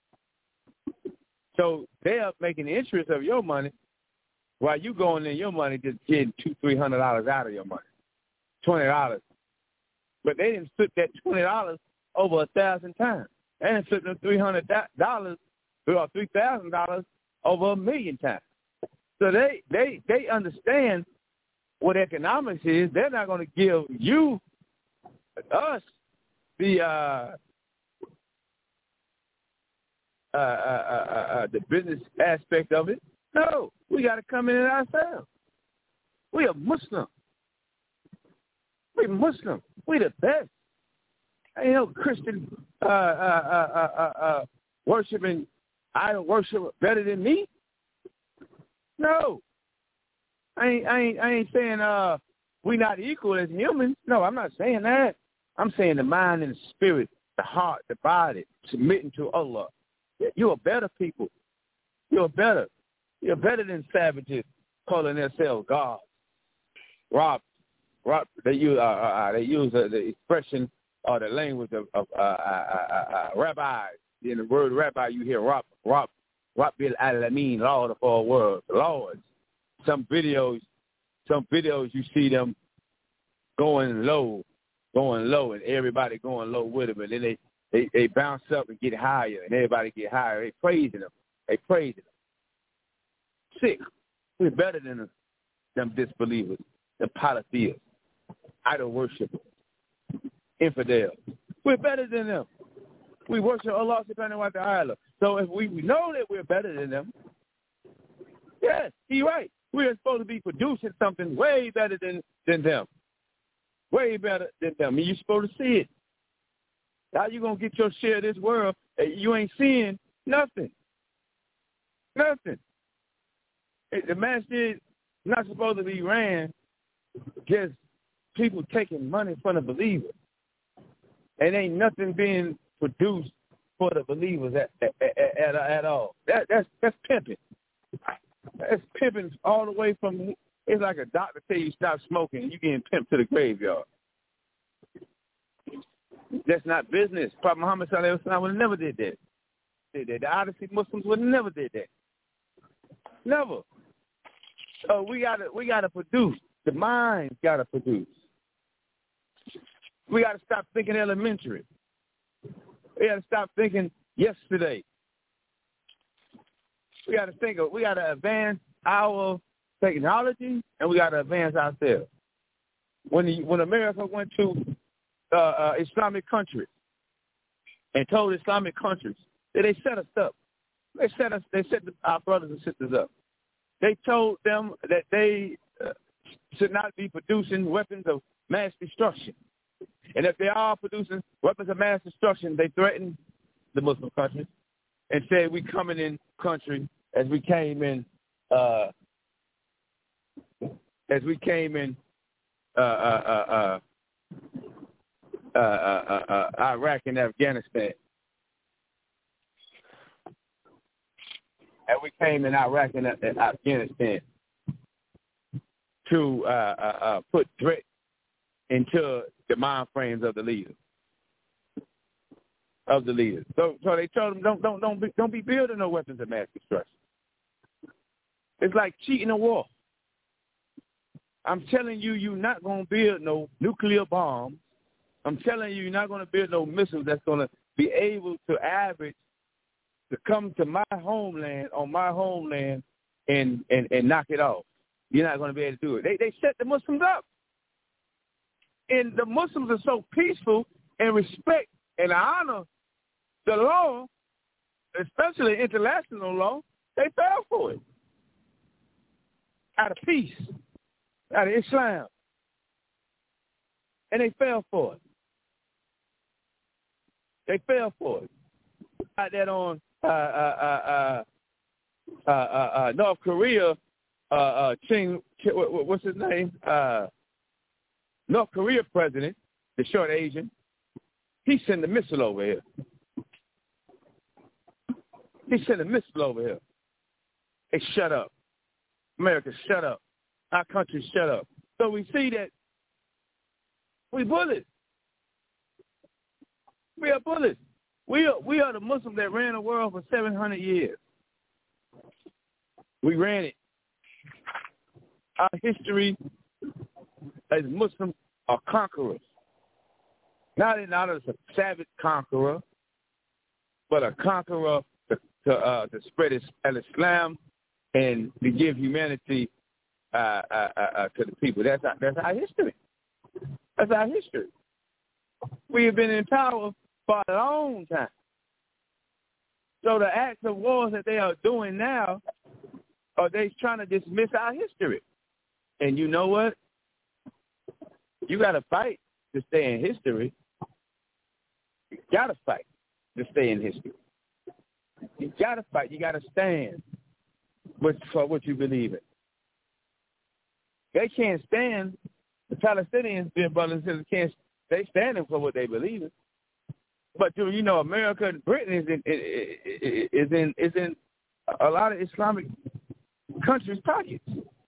So they are making interest of your money while you going in your money just getting $200-$300 out of your money, $20. But they didn't flip that $20 over 1,000 times. They didn't flip them $300 or $3,000 over 1,000,000 times. So they understand what economics is. They're not going to give us the business aspect of it. No, we got to come in it ourselves. We are Muslim. We're Muslim. We the best. Ain't no Christian worshiping idol worship better than me. No, I ain't saying we not equal as humans. No, I'm not saying that. I'm saying the mind and the spirit, the heart, the body, submitting to Allah. You are better people. You're better. You're better than savages calling themselves gods. Rob, they use the expression or the language of rabbis. In the word rabbi, you hear Rabbil Alameen, Lord of all worlds, Lord. Some videos you see them going low, and everybody going low with them, and then they bounce up and get higher, and everybody get higher. They praising them. Sick. We're better than them disbelievers, the polytheists, idol worshipers, infidels. We're better than them. We worship Allah subhanahu wa ta'ala. So if we know that we're better than them, yes, he's right. We're supposed to be producing something way better than them. Way better than them. And you're supposed to see it. How you going to get your share of this world? You ain't seeing nothing. Nothing. The masjid is not supposed to be ran just people taking money from the believers. And ain't nothing being produced for the believers at all. That's pimping. That's pimping all the way from, it's like a doctor tell you stop smoking and you getting pimped to the graveyard. That's not business. Prophet Muhammad sallallahu alaihi wasallam would have never did that. The Odyssey Muslims would have never did that. Never. So we gotta produce. The mind's gotta produce. We gotta stop thinking elementary. We gotta stop thinking yesterday. We gotta advance our technology, and we gotta advance ourselves. When America went to Islamic countries and told Islamic countries that they set us up, they set our brothers and sisters up. They told them that they should not be producing weapons of mass destruction. And if they are producing weapons of mass destruction, they threatened the Muslim countries and said, we coming in country as we came in Iraq and Afghanistan. And we came in Iraq and Afghanistan to put threat into the mind frames of the leaders. So they told them don't be building no weapons of mass destruction. It's like cheating a war. I'm telling you, you're not going to build no nuclear bombs. I'm telling you, you're not going to build no missiles that's going to be able to average to come to my homeland, and knock it off. You're not going to be able to do it. They set the Muslims up. And the Muslims are so peaceful and respect and honor the law, especially international law, they fell for it. Out of peace, out of Islam. And they fell for it. They fell for it. Got that on North Korea, what's his name? North Korea president, the short Asian, he sent a missile over here. He sent a missile over here. Hey, shut up. America, shut up. Our country, shut up. So we see that we bullets. We are bullets. We are the Muslims that ran the world for 700 years. We ran it. Our history as Muslims are conquerors. Not as a savage conqueror, but a conqueror to spread Islam and to give humanity to the people. That's our history. That's our history. We have been in power for a long time. So the acts of wars that they are doing now, are they trying to dismiss our history? And you know what? You got to fight to stay in history. You got to fight to stay in history. You got to fight. You got to stand for what you believe in. They can't stand. The Palestinians, their brothers and sisters, they standing for what they believe in. But you know, America and Britain is in a lot of Islamic countries' pockets.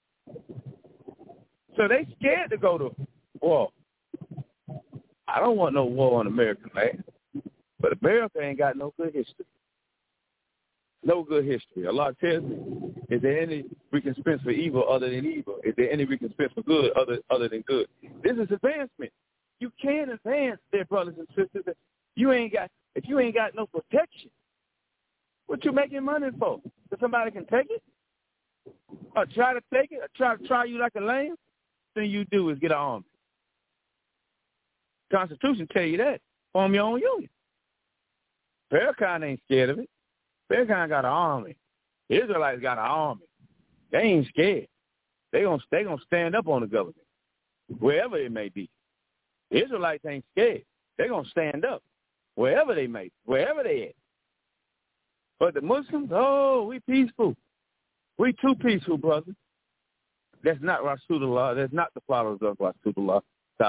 So they scared to go to war. I don't want no war on American land. But America ain't got no good history. No good history. Allah tells me, is there any recompense for evil other than evil? Is there any recompense for good other than good? This is advancement. You can't advance there, brothers and sisters. If you ain't got no protection, what you making money for? So somebody can take it? Or try to take it? Or try to try you like a lamb? Thing you do is get an army. Constitution tell you that. Form your own union. Farrakhan ain't scared of it. Mankind got an army. The Israelites got an army. They ain't scared. They gonna stand up on the government, wherever it may be. The Israelites ain't scared. They gonna stand up, wherever they at. But the Muslims, we peaceful. We too peaceful, brother. That's not Rasulullah. That's not the followers of Rasulullah.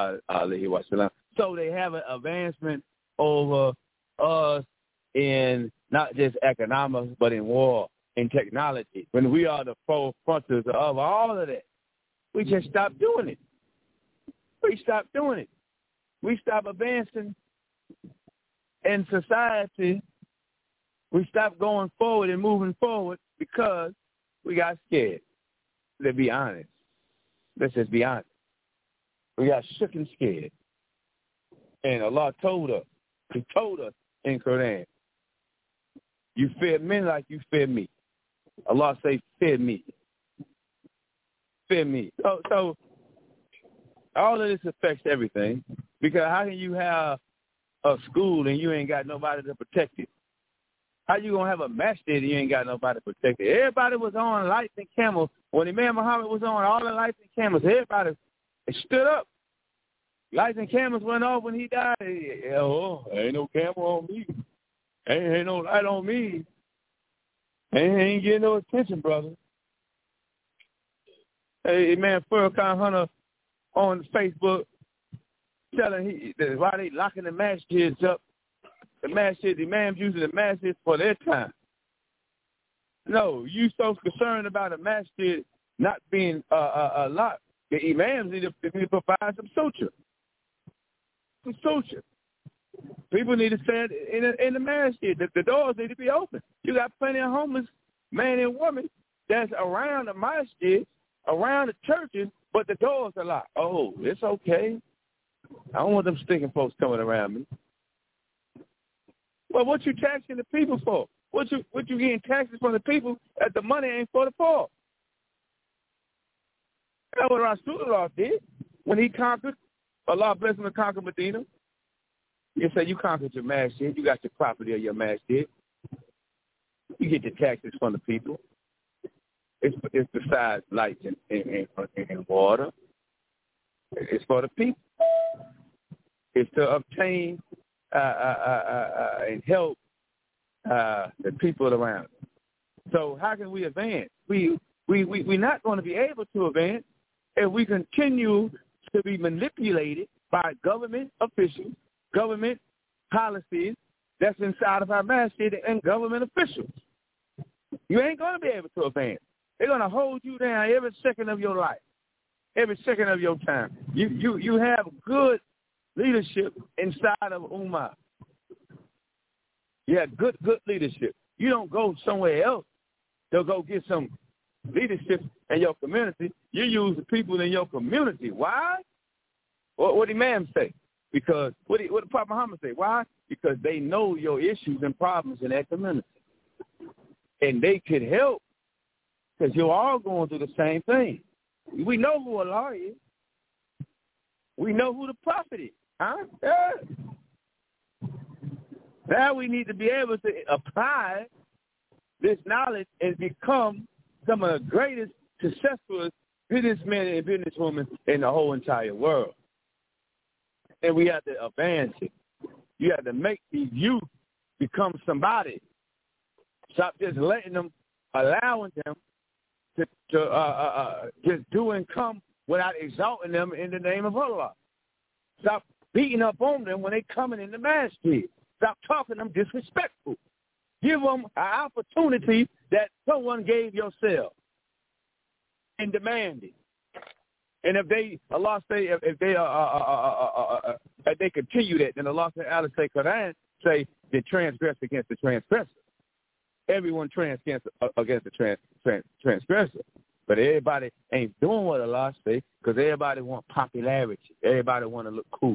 So they have an advancement over us in not just economics, but in war, in technology. When we are the forefronters of all of that, we just stop doing it. We stop doing it. We stop advancing in society. We stop going forward and moving forward because we got scared. Let's be honest. Let's just be honest. We got shook and scared. And Allah told us, He told us in Quran, you fear men like you fear me. Allah say, fear me. Fear me. So all of this affects everything, because how can you have a school and you ain't got nobody to protect it? How you going to have a masjid and you ain't got nobody to protect it? Everybody was on lights and camels. When Imam Muhammad was on all the lights and camels, everybody stood up. Lights and camels went off when he died. Ain't no camel on me. Ain't no light on me. Ain't getting no attention, brother. Hey, man, Farrakhan Hunter on Facebook telling why they locking the masjids up. The imams using the masjids for their time. No, you so concerned about a masjid not being locked. The imams need to provide some suture. Some suture. People need to stand in the masjid. The doors need to be open. You got plenty of homeless men and women that's around the masjid, around the churches, but the doors are locked. Oh, it's okay. I don't want them stinking folks coming around me. Well, what you taxing the people for? What you getting taxes from the people that the money ain't for the poor? That's what Rasulullah did when he conquered. Allah bless him to conquer Medina. You say you conquered your masjid. You got your property of your masjid. You get the taxes from the people. It's besides lights and water. It's for the people. It's to obtain and help the people around. So how can we advance? We're not going to be able to advance if we continue to be manipulated by government officials, government policies that's inside of our masjid and government officials. You ain't going to be able to advance. They're going to hold you down every second of your life, every second of your time. You have good leadership inside of Ummah. You have good leadership. You don't go somewhere else to go get some leadership in your community. You use the people in your community. Why? What the Imam say? Because what did Prophet Muhammad say? Why? Because they know your issues and problems in that community. And they could help because you're all going through the same thing. We know who Allah is. We know who the prophet is. Huh? Yeah. Now we need to be able to apply this knowledge and become some of the greatest successful businessmen and businesswomen in the whole entire world. And we have to advance it. You have to make these youth become somebody. Stop just letting them, allowing them to just do and come without exalting them in the name of Allah. Stop beating up on them when they coming in the masjid. Stop talking them disrespectful. Give them an opportunity that someone gave yourself and demand it. And if they, Allah say, if they continue that, then Allah say, Quran say, they transgress against the transgressor. Everyone transgress against the transgressor. But everybody ain't doing what Allah say because everybody want popularity. Everybody want to look cool.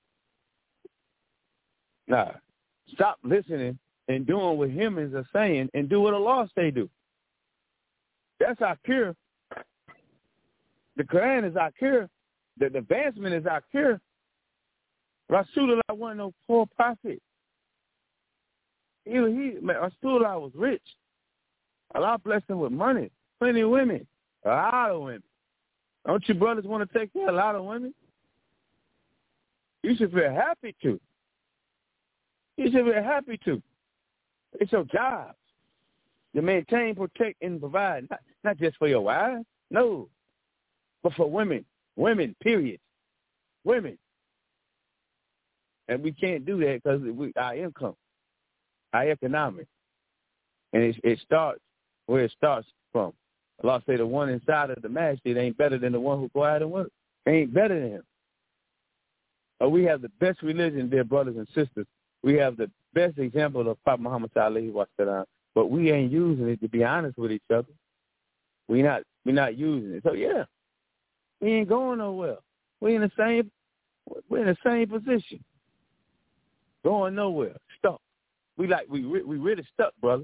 Nah, stop listening and doing what humans are saying and do what Allah say do. That's our cure. The Quran is our cure. The advancement is our cure. Rasulullah wasn't no poor prophet. Rasulullah was rich. Allah blessed him with money, plenty of women, a lot of women. Don't you brothers want to take care of a lot of women? You should feel happy to. You should feel happy to. It's your job to maintain, protect, and provide, not just for your wives, no, but for women. Women, period. Women. And we can't do that because our income, our economic. And it starts where it starts from. Allah say the one inside of the masjid ain't better than the one who go out and work. Ain't better than him. We have the best religion, dear brothers and sisters. We have the best example of Prophet Muhammad sallallahu alaihi wasallam, but we ain't using it, to be honest with each other. We're not using it. So yeah, we ain't going nowhere. We're in the same position. Going nowhere. Stuck. We really stuck, brother.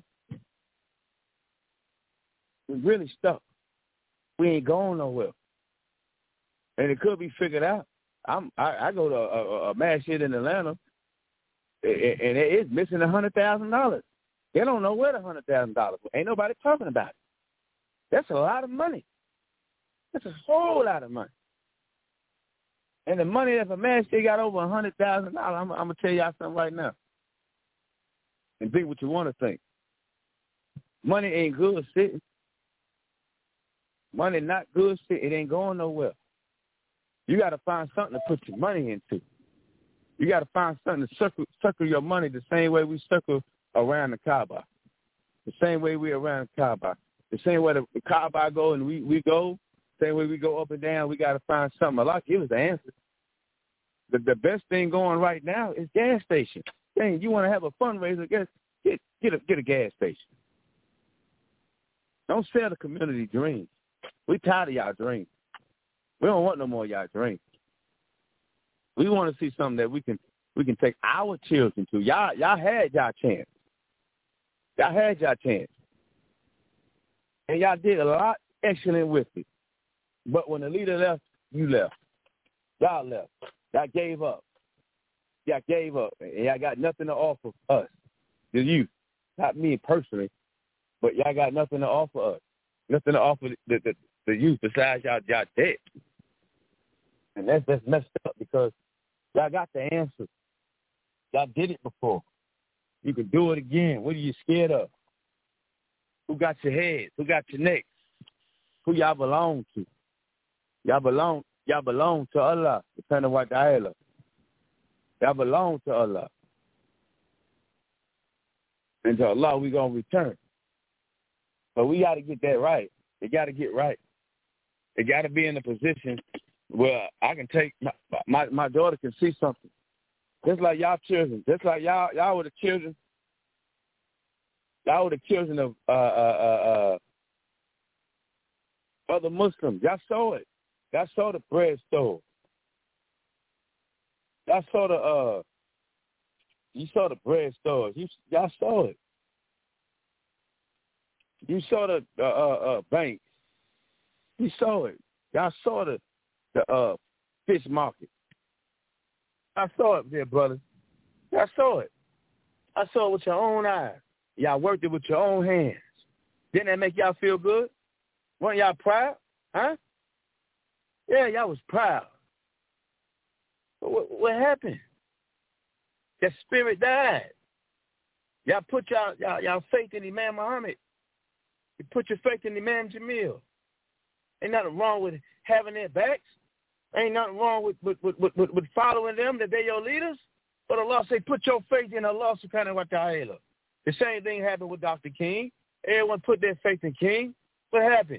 We really stuck. We ain't going nowhere. And it could be figured out. I go to a masjid in Atlanta, and it's missing $100,000. They don't know where the $100,000. Ain't nobody talking about it. That's a lot of money. That's a whole lot of money. And the money that a masjid got over $100,000, I'm gonna tell y'all something right now. And think what you want to think. Money ain't good sitting. Money not good sitting. It ain't going nowhere. You got to find something to put your money into. You got to find something to circle your money the same way we circle around the Kaaba. The same way we around the Kaaba. The same way the Kaaba go and we go. Same way we go up and down. We got to find something. Allah give us the answer. The best thing going right now is gas station. Dang, you want to have a fundraiser? Get a gas station. Don't sell the community dreams. We tired of y'all dreams. We don't want no more of y'all dreams. We want to see something that we can take our children to. Y'all had y'all chance. Y'all had y'all chance. And y'all did a lot excellent with it. But when the leader left, you left. Y'all left. Y'all gave up. Y'all gave up. And y'all got nothing to offer us, the youth. Not me personally, but y'all got nothing to offer us. Nothing to offer the youth besides y'all dead. And that's messed up because y'all got the answer. Y'all did it before. You can do it again. What are you scared of? Who got your head? Who got your neck? Who y'all belong to? Y'all belong to Allah, depending on what ta'ala. Y'all belong to Allah. And to Allah we gonna return. But we gotta get that right. They gotta get right. They gotta be in a position where I can take my daughter can see something. Just like y'all children. Just like y'all were the children. Y'all were the children of other Muslims. Y'all saw it. Y'all saw the bread stove. Y'all saw you saw the bread stores. Y'all saw it. You saw the banks. You saw it. Y'all saw the fish market. I saw it there, brothers. Y'all saw it. I saw it with your own eyes. Y'all worked it with your own hands. Didn't that make y'all feel good? Weren't y'all proud? Huh? Yeah, y'all was proud. But what happened? That spirit died. Y'all put y'all faith in Imam Muhammad. You put your faith in Imam Jamil. Ain't nothing wrong with having their backs. Ain't nothing wrong with following them, that they're your leaders. But Allah say, put your faith in Allah subhanahu wa ta'ala. The same thing happened with Dr. King. Everyone put their faith in King. What happened?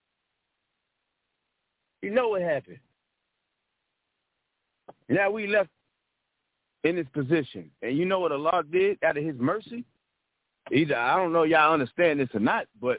You know what happened. Now we left in this position. And you know what Allah did out of his mercy? Either, I don't know y'all understand this or not, but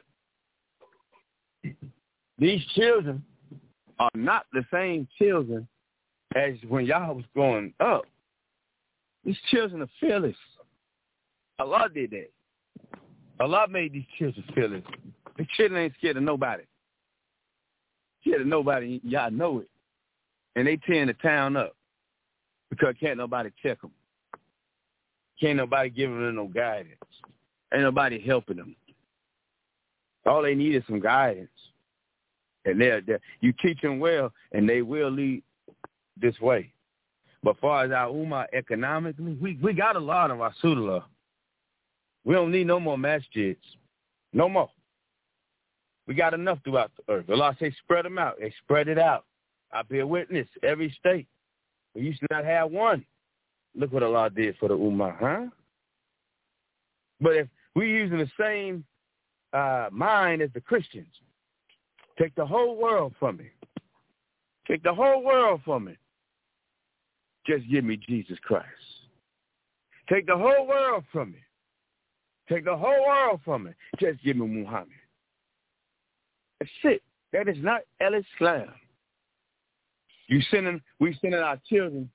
these children are not the same children as when y'all was growing up. These children are fearless. Allah did that. Allah made these children fearless. The children ain't scared of nobody. Scared of nobody, y'all know it. And they tearing the town up because can't nobody check them. Can't nobody giving them no guidance. Ain't nobody helping them. All they need is some guidance. And you teach them well, and they will lead this way. But as far as our Ummah economically, we got a lot of our Rasulullah. We don't need no more masjids. No more. We got enough throughout the earth. Allah say spread them out. They spread it out. I'll be a witness. Every state. We used to not have one. Look what Allah did for the Ummah, huh? But if we're using the same mind as the Christians, take the whole world from me. Take the whole world from me. Just give me Jesus Christ. Take the whole world from me. Take the whole world from me. Just give me Muhammad. That's it. That is not Islam. We sending our children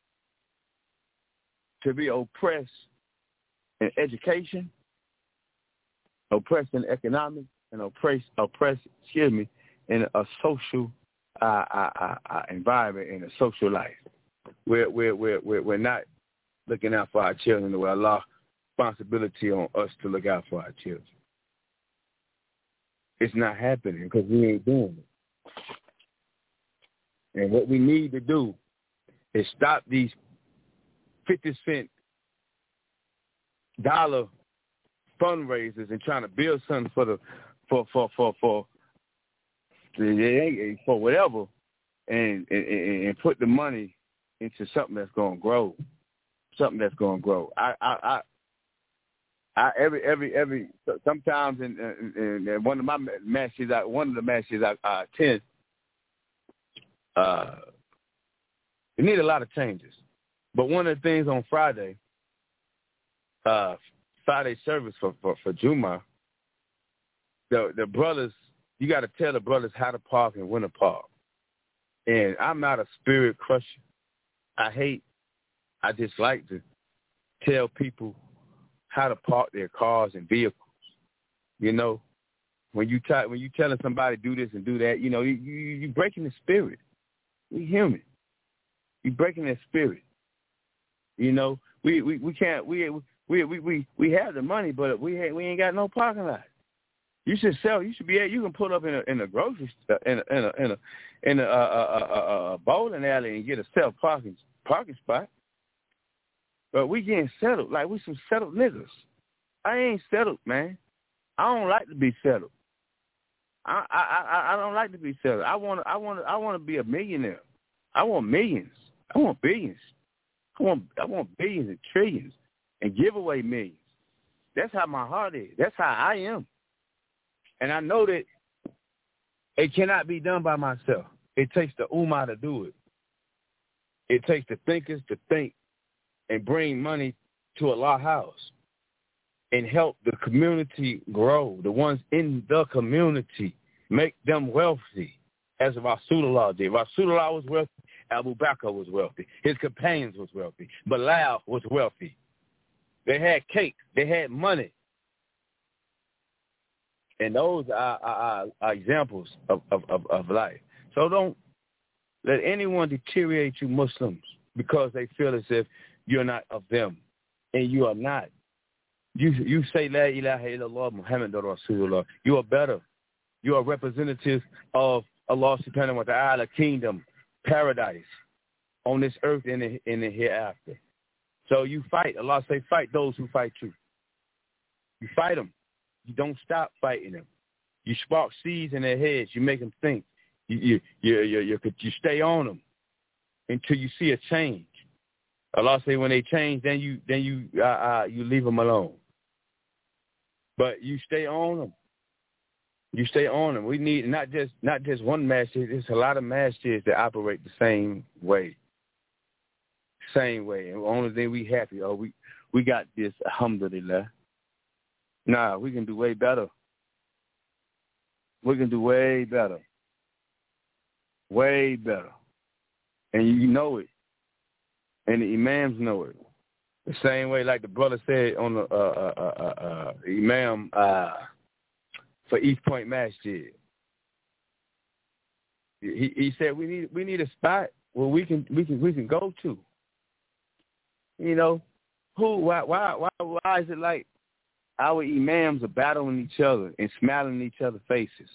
to be oppressed in education, oppressed in economics, and oppressed, in a social environment, in a social life. We're not looking out for our children the way Allah responsibility on us to look out for our children. It's not happening because we ain't doing it. And what we need to do is stop these 50-cent dollar fundraisers and trying to build something for whatever, and put the money into something that's going to grow. Something that's going to grow. Sometimes in one of my matches, one of the matches I attend, we need a lot of changes. But one of the things on Friday service for Juma, the brothers, you got to tell the brothers how to park and when to park. And I'm not a spirit crusher. I just like to tell people how to park their cars and vehicles. You know, when you telling somebody do this and do that, you know, you breaking the spirit. We human. You breaking their spirit. You know, we can't we have the money, but we ain't got no parking lot. You should sell. You should be able. You can pull up in a grocery store, in a bowling alley and get a self parking spot. But we getting settled like we some settled niggas. I ain't settled, man. I don't like to be settled. I don't like to be settled. I want to be a millionaire. I want millions. I want billions. I want billions and trillions and give away millions. That's how my heart is. That's how I am. And I know that it cannot be done by myself. It takes the Ummah to do it. It takes the thinkers to think and bring money to Allah's house and help the community grow, the ones in the community, make them wealthy, as Rasulullah did. Rasulullah was wealthy. Abu Bakr was wealthy. His companions was wealthy. Bilal was wealthy. They had cake. They had money. And those are examples of life. So don't let anyone deteriorate you Muslims because they feel as if you're not of them. And you are not. You say, La ilaha illallah Muhammadur Rasulullah. You are better. You are representatives of Allah subhanahu wa ta'ala kingdom, paradise, on this earth and in the hereafter. So you fight. Allah say, fight those who fight you. You fight them. You don't stop fighting them. You spark seeds in their heads. You make them think. You stay on them until you see a change. Allah say when they change, then you leave them alone. But you stay on them. You stay on them. We need not just one masjid. There's a lot of masjids that operate the same way. Same way. And the only thing we happy, we got this, alhamdulillah. Nah, we can do way better. We can do way better. Way better. And you know it. And the imams know it. The same way like the brother said on the imam for East Point Masjid. He said we need a spot where we can go to. You know, Why is it like our imams are battling each other and smiling in each other's faces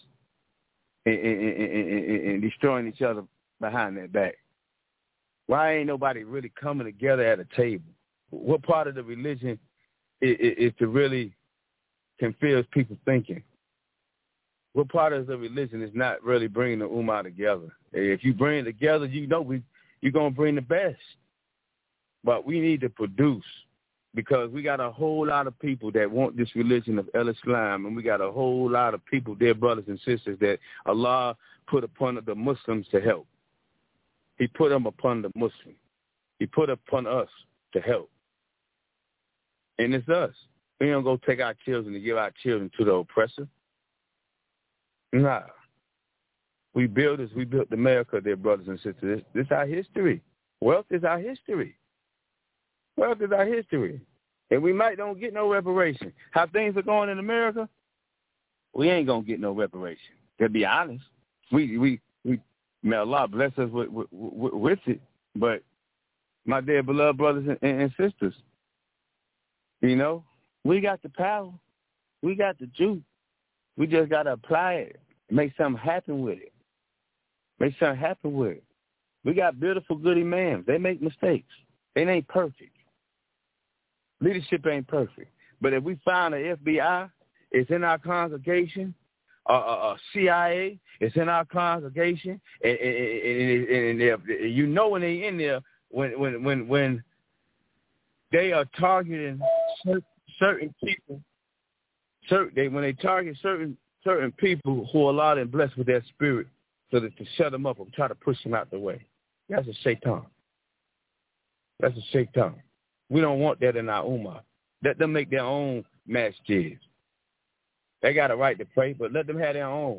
and destroying each other behind their back? Why ain't nobody really coming together at a table? What part of the religion is to really confuse people thinking? What part of the religion is not really bringing the ummah together? If you bring it together, you know you're going to bring the best. But we need to produce, because we got a whole lot of people that want this religion of Islam, and we got a whole lot of people, dear brothers and sisters, that Allah put upon the Muslims to help. He put them upon the Muslim. He put upon us to help. And it's us. We don't go take our children and give our children to the oppressor. Nah. We builders, we built America, dear brothers and sisters. This is our history. Wealth is our history. Wealth is our history. And we might don't get no reparation. How things are going in America, we ain't going to get no reparation. To be honest, may Allah bless us with it. But my dear beloved brothers and sisters, you know, we got the power. We got the juice. We just got to apply it. Make something happen with it. Make something happen with it. We got beautiful, good imams. They make mistakes. They ain't perfect. Leadership ain't perfect. But if we find an FBI, it's in our congregation, a CIA, it's in our congregation, and you know when they in there, when they are targeting certain people, when they target certain people who are allowed and blessed with that spirit, so that to shut them up or try to push them out the way. That's a shaitan. That's a shaitan. We don't want that in our ummah. Let them make their own masjids. They got a right to pray, but let them have their own.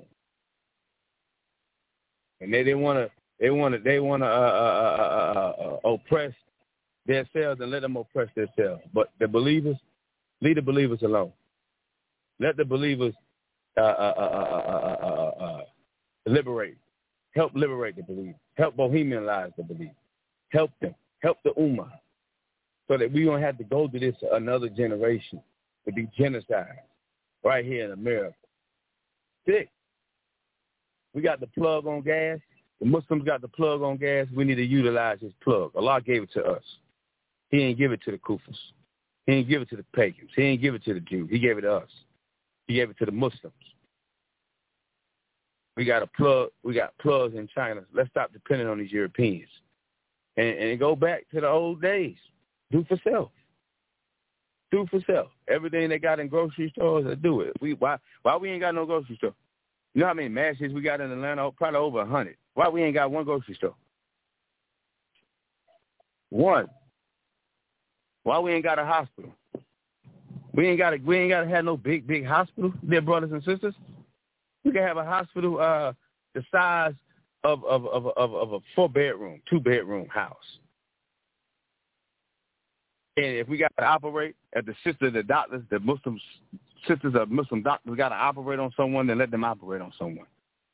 And they want to oppress themselves and let them oppress themselves. But the believers, leave the believers alone. Let the believers liberate. Help liberate the believers. Help bohemianize the believers. Help them. Help the ummah. So that we don't have to go to this another generation to be genocide right here in America. Sick. We got the plug on gas. The Muslims got the plug on gas. We need to utilize this plug. Allah gave it to us. He ain't give it to the Kufas. He ain't give it to the pagans. He ain't give it to the Jews. He gave it to us. He gave it to the Muslims. We got a plug. We got plugs in China. Let's stop depending on these Europeans and go back to the old days. Do for self. Do for self. Everything they got in grocery stores, do it. Why we ain't got no grocery store? You know how many masjids we got in Atlanta? Probably over 100. Why we ain't got one grocery store? One. Why we ain't got a hospital? We ain't got to have no big hospital, dear brothers and sisters. We can have a hospital the size of a 4-bedroom, 2-bedroom house. And if we got to operate, if the doctors, the Muslim sisters of Muslim doctors got to operate on someone, then let them operate on someone.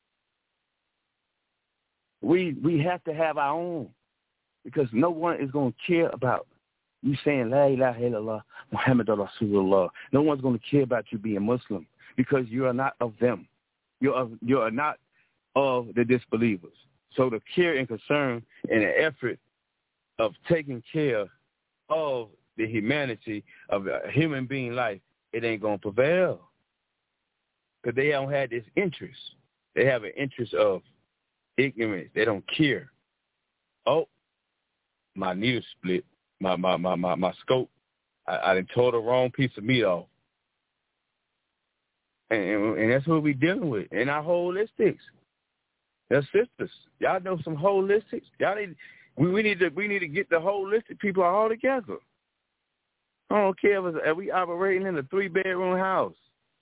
We have to have our own, because no one is going to care about you saying La ilaha illallah Muhammadur Rasulullah. No one's going to care about you being Muslim, because you are not of them. You are not of the disbelievers. So the care and concern and the effort of taking care of the humanity of a human being life, it ain't going to prevail. Because they don't have this interest. They have an interest of ignorance. They don't care. Oh, my needle split. My scope. I done tore the wrong piece of meat off. And that's what we dealing with. And our holistics. They're sisters. Y'all know some holistics. We need to get the holistic people all together. I don't care if we operating in a 3-bedroom house.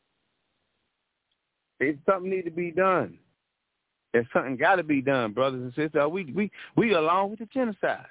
Something need to be done. There's something got to be done, brothers and sisters. We along with the genocides.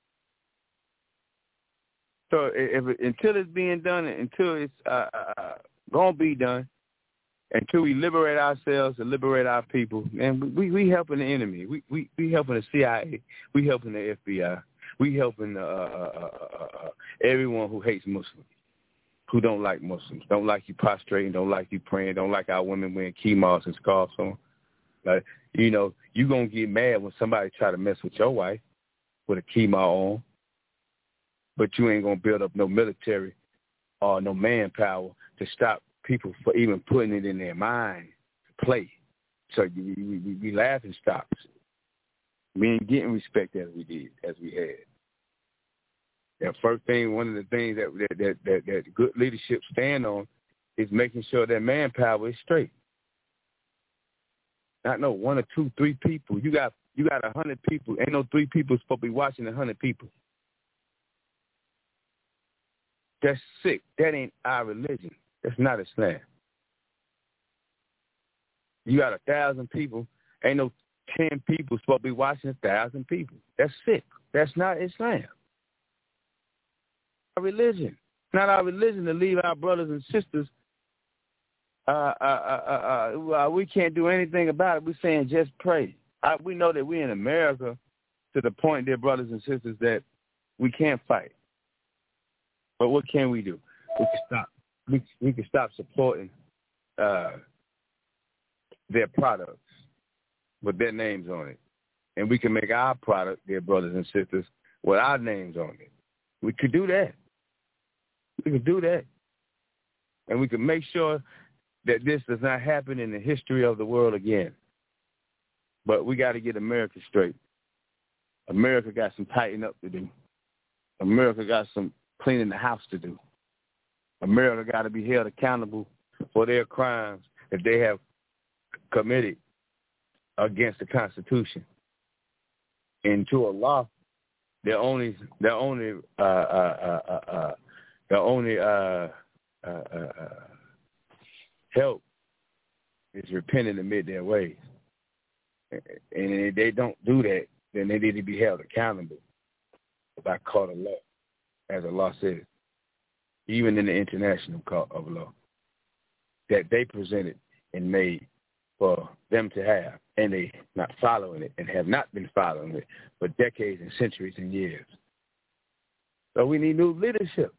So until it's being done, until it's gonna be done, until we liberate ourselves and liberate our people, and we helping the enemy. We helping the CIA. We helping the FBI. We helping everyone who hates Muslims, who don't like Muslims, don't like you prostrating, don't like you praying, don't like our women wearing kimas and scarves on. Like, you know, you going to get mad when somebody try to mess with your wife with a kima on, but you ain't going to build up no military or no manpower to stop people for even putting it in their mind to play. So we laughing stocks. We ain't getting respect as we had. The first thing, one of the things that good leadership stand on is making sure that manpower is straight. Not no 1 or 2, 3 people. You got 100 people. Ain't no 3 people supposed to be watching 100 people. That's sick. That ain't our religion. That's not Islam. You got 1,000 people. Ain't no 10 people supposed to be watching 1,000 people. That's sick. That's not Islam. Our religion. Not our religion to leave our brothers and sisters. We can't do anything about it. We're saying just pray. We know that we're in America to the point, dear brothers and sisters, that we can't fight. But what can we do? We can stop. We can stop supporting their products with their names on it, and we can make our product, dear brothers and sisters, with our names on it. We could do that. We could do that, and we can make sure that this does not happen in the history of the world again. But we got to get America straight. America got some tighten up to do. America got some cleaning the house to do. America got to be held accountable for their crimes that they have committed against the Constitution. And to Allah, their only help is repent and admit their ways. And if they don't do that, then they need to be held accountable by court of law, as Allah says, even in the international court of law, that they presented and made for them to have, and they not following it and have not been following it for decades and centuries and years. So we need new leadership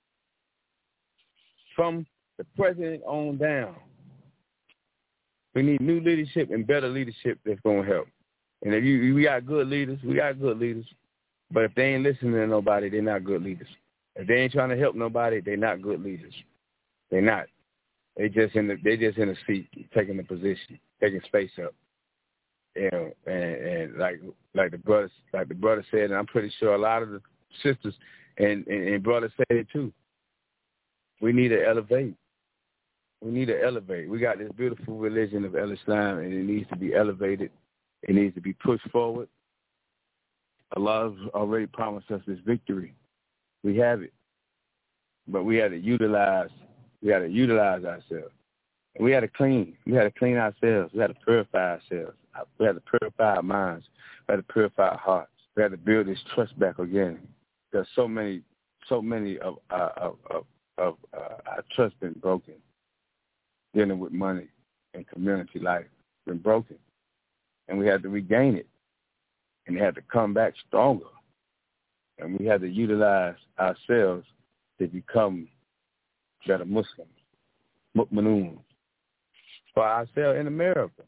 from the president on down. We need new leadership and better leadership that's going to help. And if we got good leaders, we got good leaders. But if they ain't listening to nobody, they're not good leaders. If they ain't trying to help nobody, they're not good leaders. They're not. They just in a seat, taking a position, taking space up. You know, and like the brother said, and I'm pretty sure a lot of the sisters and brothers said it too. We need to elevate. We need to elevate. We got this beautiful religion of Islam, and it needs to be elevated. It needs to be pushed forward. Allah has already promised us this victory. We have it, but we had to utilize. We had to utilize ourselves. And we had to clean. We had to clean ourselves. We had to purify ourselves. We had to purify our minds. We had to purify our hearts. We had to build this trust back again. There's so many of our trust been broken. Dealing with money and community life been broken, and we had to regain it, and had to come back stronger, and we had to utilize ourselves to become better Muslims, mu'minun, for ourselves in America.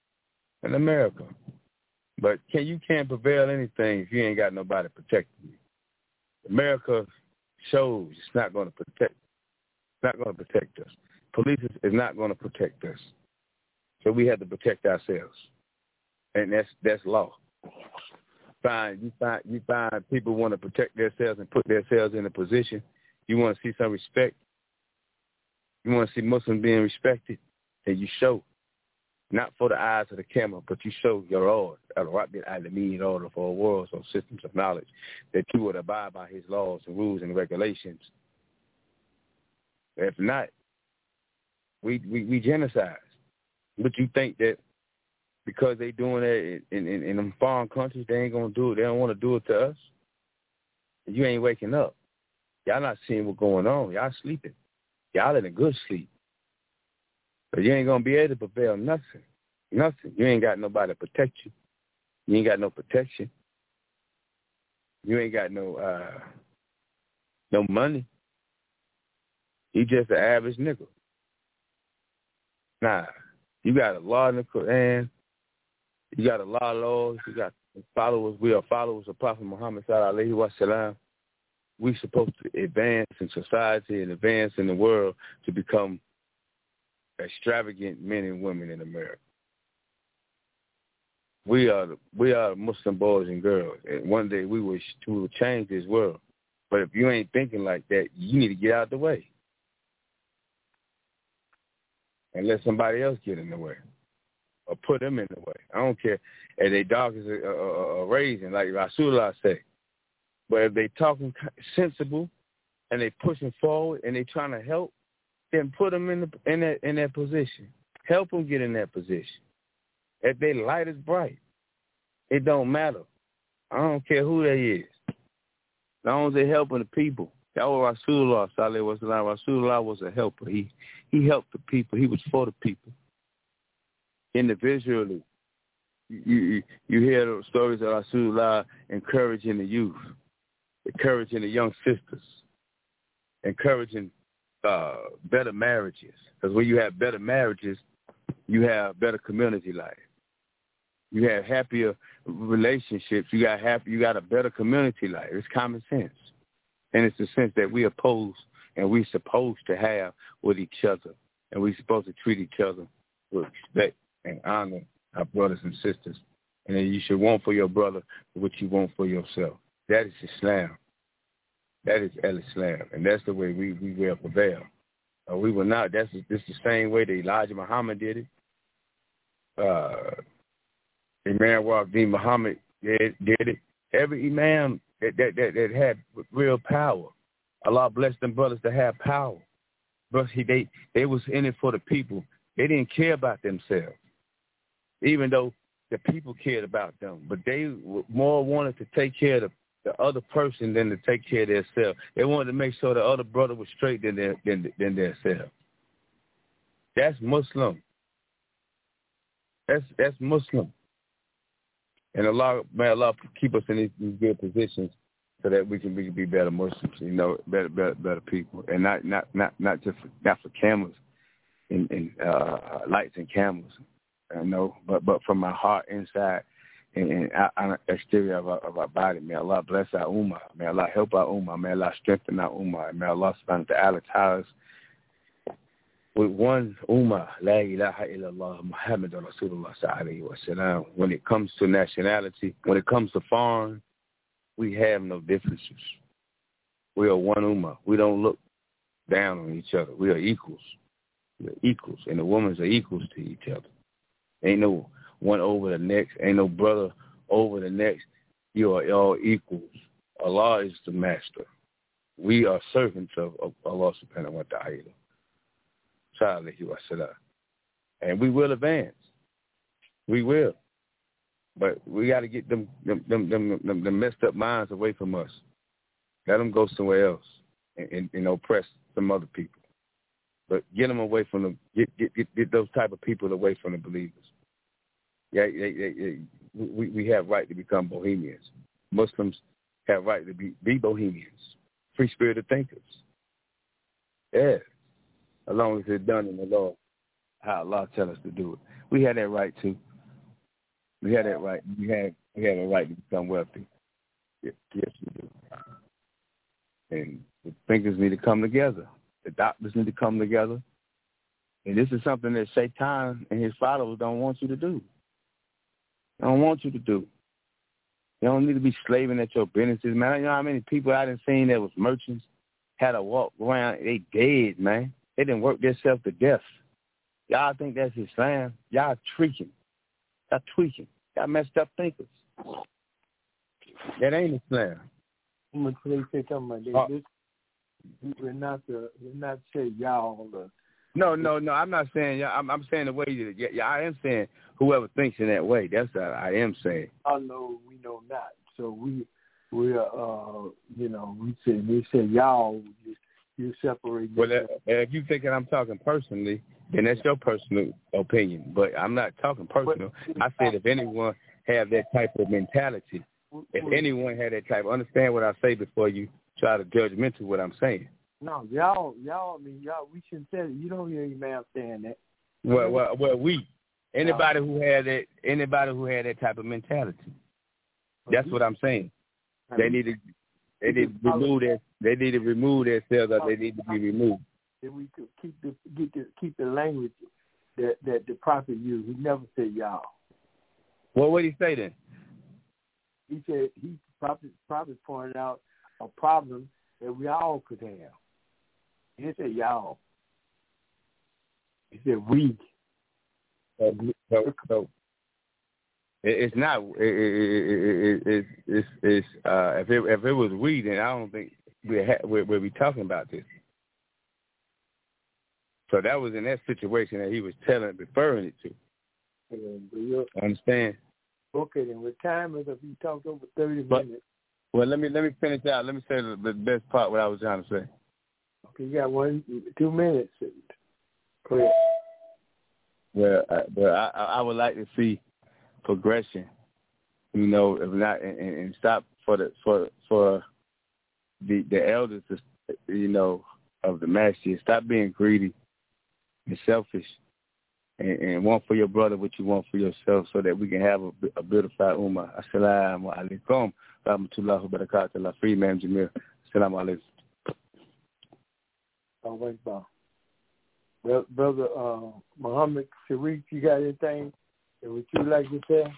But you can't prevail anything if you ain't got nobody protecting you. America shows it's not going to protect. It's not going to protect us. Police is not going to protect us. So we have to protect ourselves, and that's law. You find people want to protect themselves and put themselves in a position. You want to see some respect. You want to see Muslims being respected, and you show, not for the eyes of the camera, but you show your order, al-Rabbil order for a world or systems of knowledge, that you would abide by his laws and rules and regulations. If not, we genocide. But you think that because they doing that in them foreign countries, they ain't gonna do it. They don't want to do it to us. You ain't waking up. Y'all not seeing what's going on. Y'all sleeping. Y'all in a good sleep. But you ain't gonna be able to prevail nothing. Nothing. You ain't got nobody to protect you. You ain't got no protection. You ain't got no money. You just an average nigga. Nah, you got a law in the Quran. You got a lot of laws. You got followers. We are followers of Prophet Muhammad sallallahu alaihi wasallam. We supposed to advance in society and advance in the world to become extravagant men and women in America. We are Muslim boys and girls, and one day we will change this world. But if you ain't thinking like that, you need to get out of the way and let somebody else get in the way or put them in the way. I don't care if they dark as a raisin, like Rasulullah say. But if they talking sensible and they pushing forward and they trying to help, then put them in that position. Help them get in that position. If they light is bright, it don't matter. I don't care who they is. As long as they're helping the people. That was Rasulullah sallallahu alaihi wasallam. Rasulullah was a helper. He helped the people. He was for the people. Individually, you hear the stories of Rasulullah encouraging the youth, encouraging the young sisters, encouraging better marriages. Because when you have better marriages, you have better community life. You have happier relationships. You got a better community life. It's common sense. And it's the sense that we oppose and we're supposed to have with each other. And we're supposed to treat each other with respect and honor our brothers and sisters. And then you should want for your brother what you want for yourself. That is Islam. That is Islam. And that's the way we will prevail. We will not. This is the same way that Elijah Muhammad did it. Imam Waqdi Muhammad did it. Every imam that had real power, Allah blessed them brothers to have power. But they was in it for the people. They didn't care about themselves, even though the people cared about them. But they more wanted to take care of the other person than to take care of themselves. They wanted to make sure the other brother was straight than themselves. That's Muslim. That's Muslim. And Allah, may Allah keep us in these good positions so that we can be better Muslims, better people, and not just for cameras and lights and cameras, but from my heart inside and exterior of our body. May Allah bless our ummah. May Allah help our ummah. May Allah strengthen our ummah. May Allah subhanahu wa ta'ala tie us with one ummah, la ilaha illallah, Muhammad Rasulullah sallallahu alaihi wasallam. When it comes to nationality, when it comes to foreign, we have no differences. We are one ummah. We don't look down on each other. We are equals. We are equals, and the women are equals to each other. Ain't no one over the next. Ain't no brother over the next. You are all equals. Allah is the master. We are servants of Allah subhanahu wa ta'ala. And we will advance. We will. But we got to get them messed up minds away from us. Let them go somewhere else and oppress some other people. But get them away from them. Get those type of people away from the believers. Yeah, we have right to become Bohemians. Muslims have right to be Bohemians, free-spirited thinkers. Yeah. As long as it's done in the law, how Allah tells us to do it. We had that right too. We had that right. We have a right to become wealthy. Yes, we do. And the thinkers need to come together. The doctors need to come together. And this is something that Shaitan and his followers don't want you to do. They don't want you to do. You don't need to be slaving at your businesses, man. You know how many people I done seen that was merchants had to walk around, they dead, man. They didn't work themselves to death. Y'all think that's Islam? Y'all tweaking. Y'all messed up thinkers. That ain't Islam. I'm gonna say something like this. We're not say y'all. No. I'm not saying y'all. I'm saying the way that I am saying whoever thinks in that way. That's what I am saying. Oh no, we know not. So we say y'all. You separate. Well, if you thinking I'm talking personally, then that's your personal opinion. But I'm not talking personal. I said if anyone have that type of mentality, If anyone had that type, understand what I say before you try to judgmental what I'm saying. No, y'all, we shouldn't say it. You don't hear your man saying that. Well, anybody who had that type of mentality. That's what I'm saying. They need to remove themselves, or they need to be removed. If we could keep the language that the prophet used, he never said y'all. Well, what did he say then? He said prophet pointed out a problem that we all could have. He didn't say y'all. He said we. So it's not. It's if it was we, then I don't think we'll be talking about this. So that was in that situation that he was referring it to. Understand? Okay, then with time is up. You talked over 30 minutes. Well, let me finish out. Let me say the best part what I was trying to say. Okay, you got 2 minutes. Clear. Well, I would like to see progression. You know, if not, and stop for the elders, you know, of the masses. Stop being greedy and selfish, and want for your brother what you want for yourself, so that we can have a beautified ummah. Assalamu alaikum. Rahmatullahi wa barakatuh. Free man Jamil. Assalamu alaikum. Brother Muhammad Sharif, you got anything that would you like to say?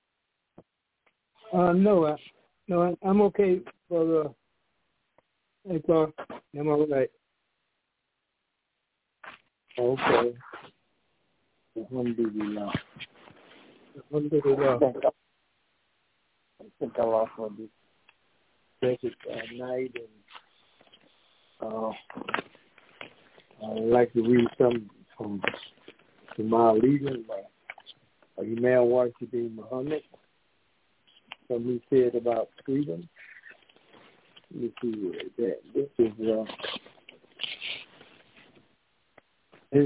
No, I'm okay, brother. I'm all right. Okay. Alhamdulillah. I think I lost my message at night, and I'd like to read something from my leader, Imam Washington Muhammad. Something he said about freedom. Let me see that. This is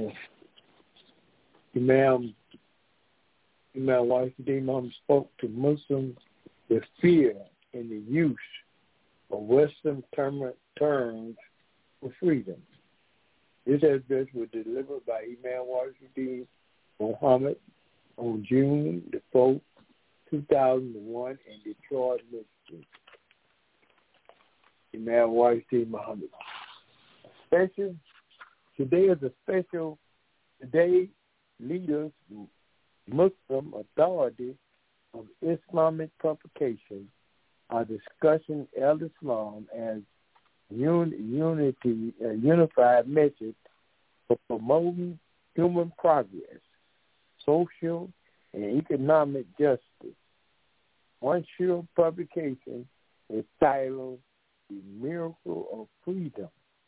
Imam Washington Muhammad spoke to Muslims with fear in the use of Western terms for freedom. This address was delivered by Imam Washington Muhammad on June the 4th, 2001 in Detroit, Michigan. Imam Washington Muhammad. Today is a special day. Leaders, Muslim authorities of Islamic publications are discussing Al-Islam as unified message for promoting human progress, social and economic justice. One sure publication is titled The Miracle of Freedom.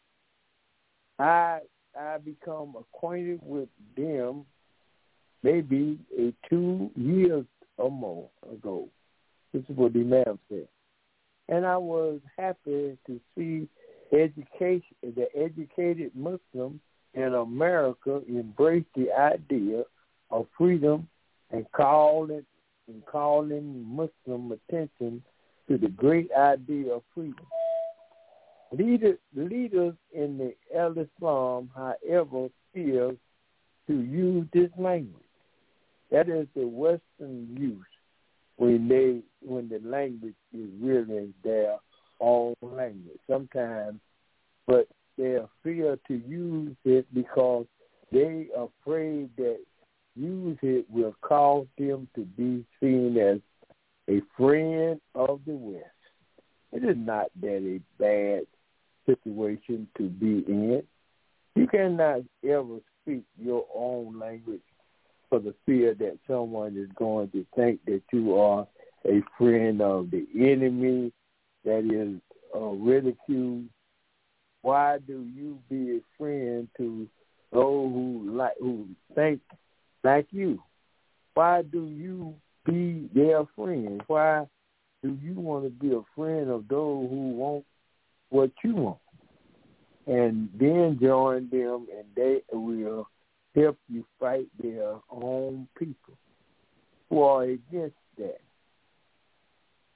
I become acquainted with them maybe 2 years or more ago. This is what the Imam said. And I was happy to see the educated Muslims in America embrace the idea of freedom and calling Muslim attention to the great idea of freedom. Leaders in the Al-Islam, however, fear to use this language. That is the Western use when the language is really their own language sometimes, but they fear to use it because they are afraid that use it will cause them to be seen as a friend of the West. It is not that a bad situation to be in. You cannot ever speak your own language for the fear that someone is going to think that you are a friend of the enemy, that is ridiculed. Why do you be a friend to those who think like you? Why do you be their friend? Why do you want to be a friend of those who want what you want? And then join them, and they will help you fight their own people who are against that.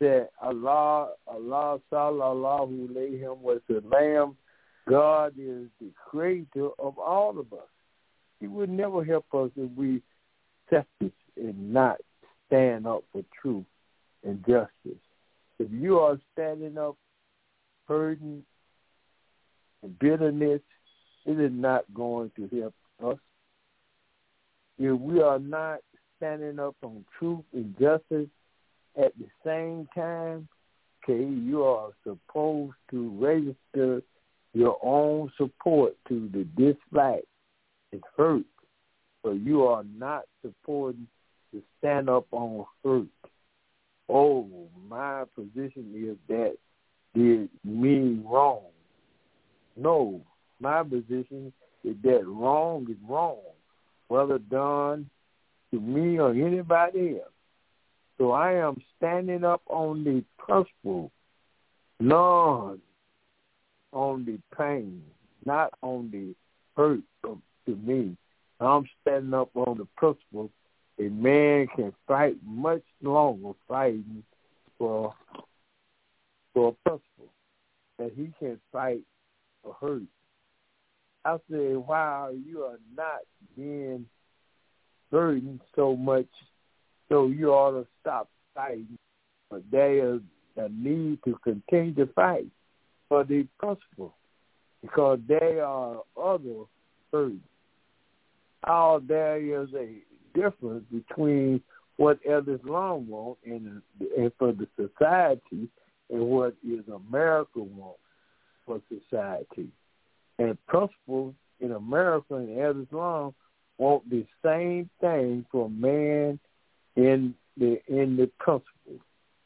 that Allah Sallallahu Alayhi was the Lamb. God is the creator of all of us. He would never help us if we selfish and not stand up for truth and justice. If you are standing up hurting and bitterness, it is not going to help us. If we are not standing up on truth and justice at the same time, okay, you are supposed to register your own support to the dislike and hurt, but you are not supporting to stand up on hurt. Oh, my position is that did me wrong. No, my position is that wrong is wrong, whether done to me or anybody else. So I am standing up on the principle, none on the pain, not on the hurt to me. I'm standing up on the principle a man can fight much longer fighting for a principle that he can fight for hurt. I say, wow, you are not being burdened so much, so you ought to stop fighting. But there is a need to continue to fight for the principle because there are other burdens. How there is a difference between what Islam wants and for the society and what is America wants for society. And principles in America and Islam want the same thing for man in the principles.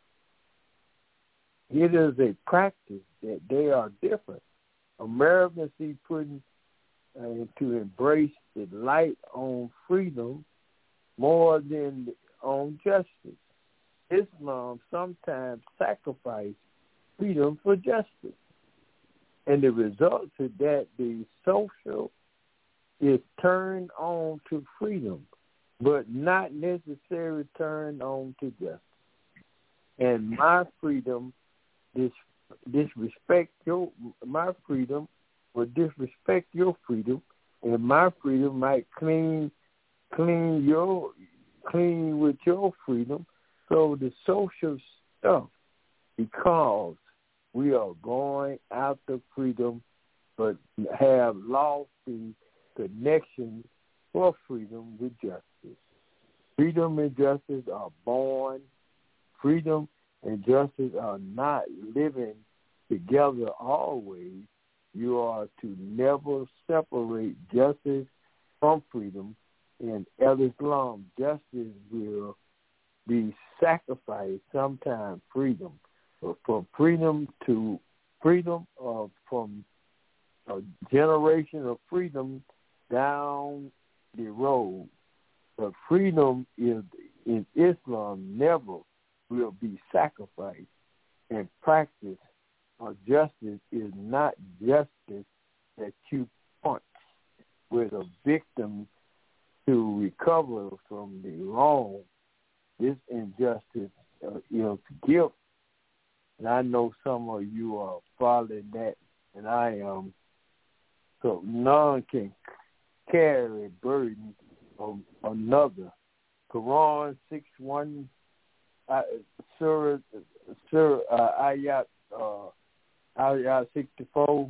It is a practice that they are different. Americans see putting to embrace the light on freedom more than on justice. Islam sometimes sacrifices freedom for justice. And the result is that the social is turned on to freedom, but not necessarily turned on to justice. And my freedom disrespect my freedom will disrespect your freedom, and my freedom might clean with your freedom. So the social stuff, because we are going after freedom, but have lost the connection for freedom with justice. Freedom and justice are born. Freedom and justice are not living together always. You are to never separate justice from freedom. In Islam, justice will be sacrificed, sometimes freedom. But for freedom from a generation of freedom down the road. But freedom is in Islam never will be sacrificed. And practice or justice is not justice that you punch with a victim to recover from the wrong. This injustice is guilt. And I know some of you are following that, and I am. So none can carry a burden of another. Quran 6:1, Surah Ayat 64,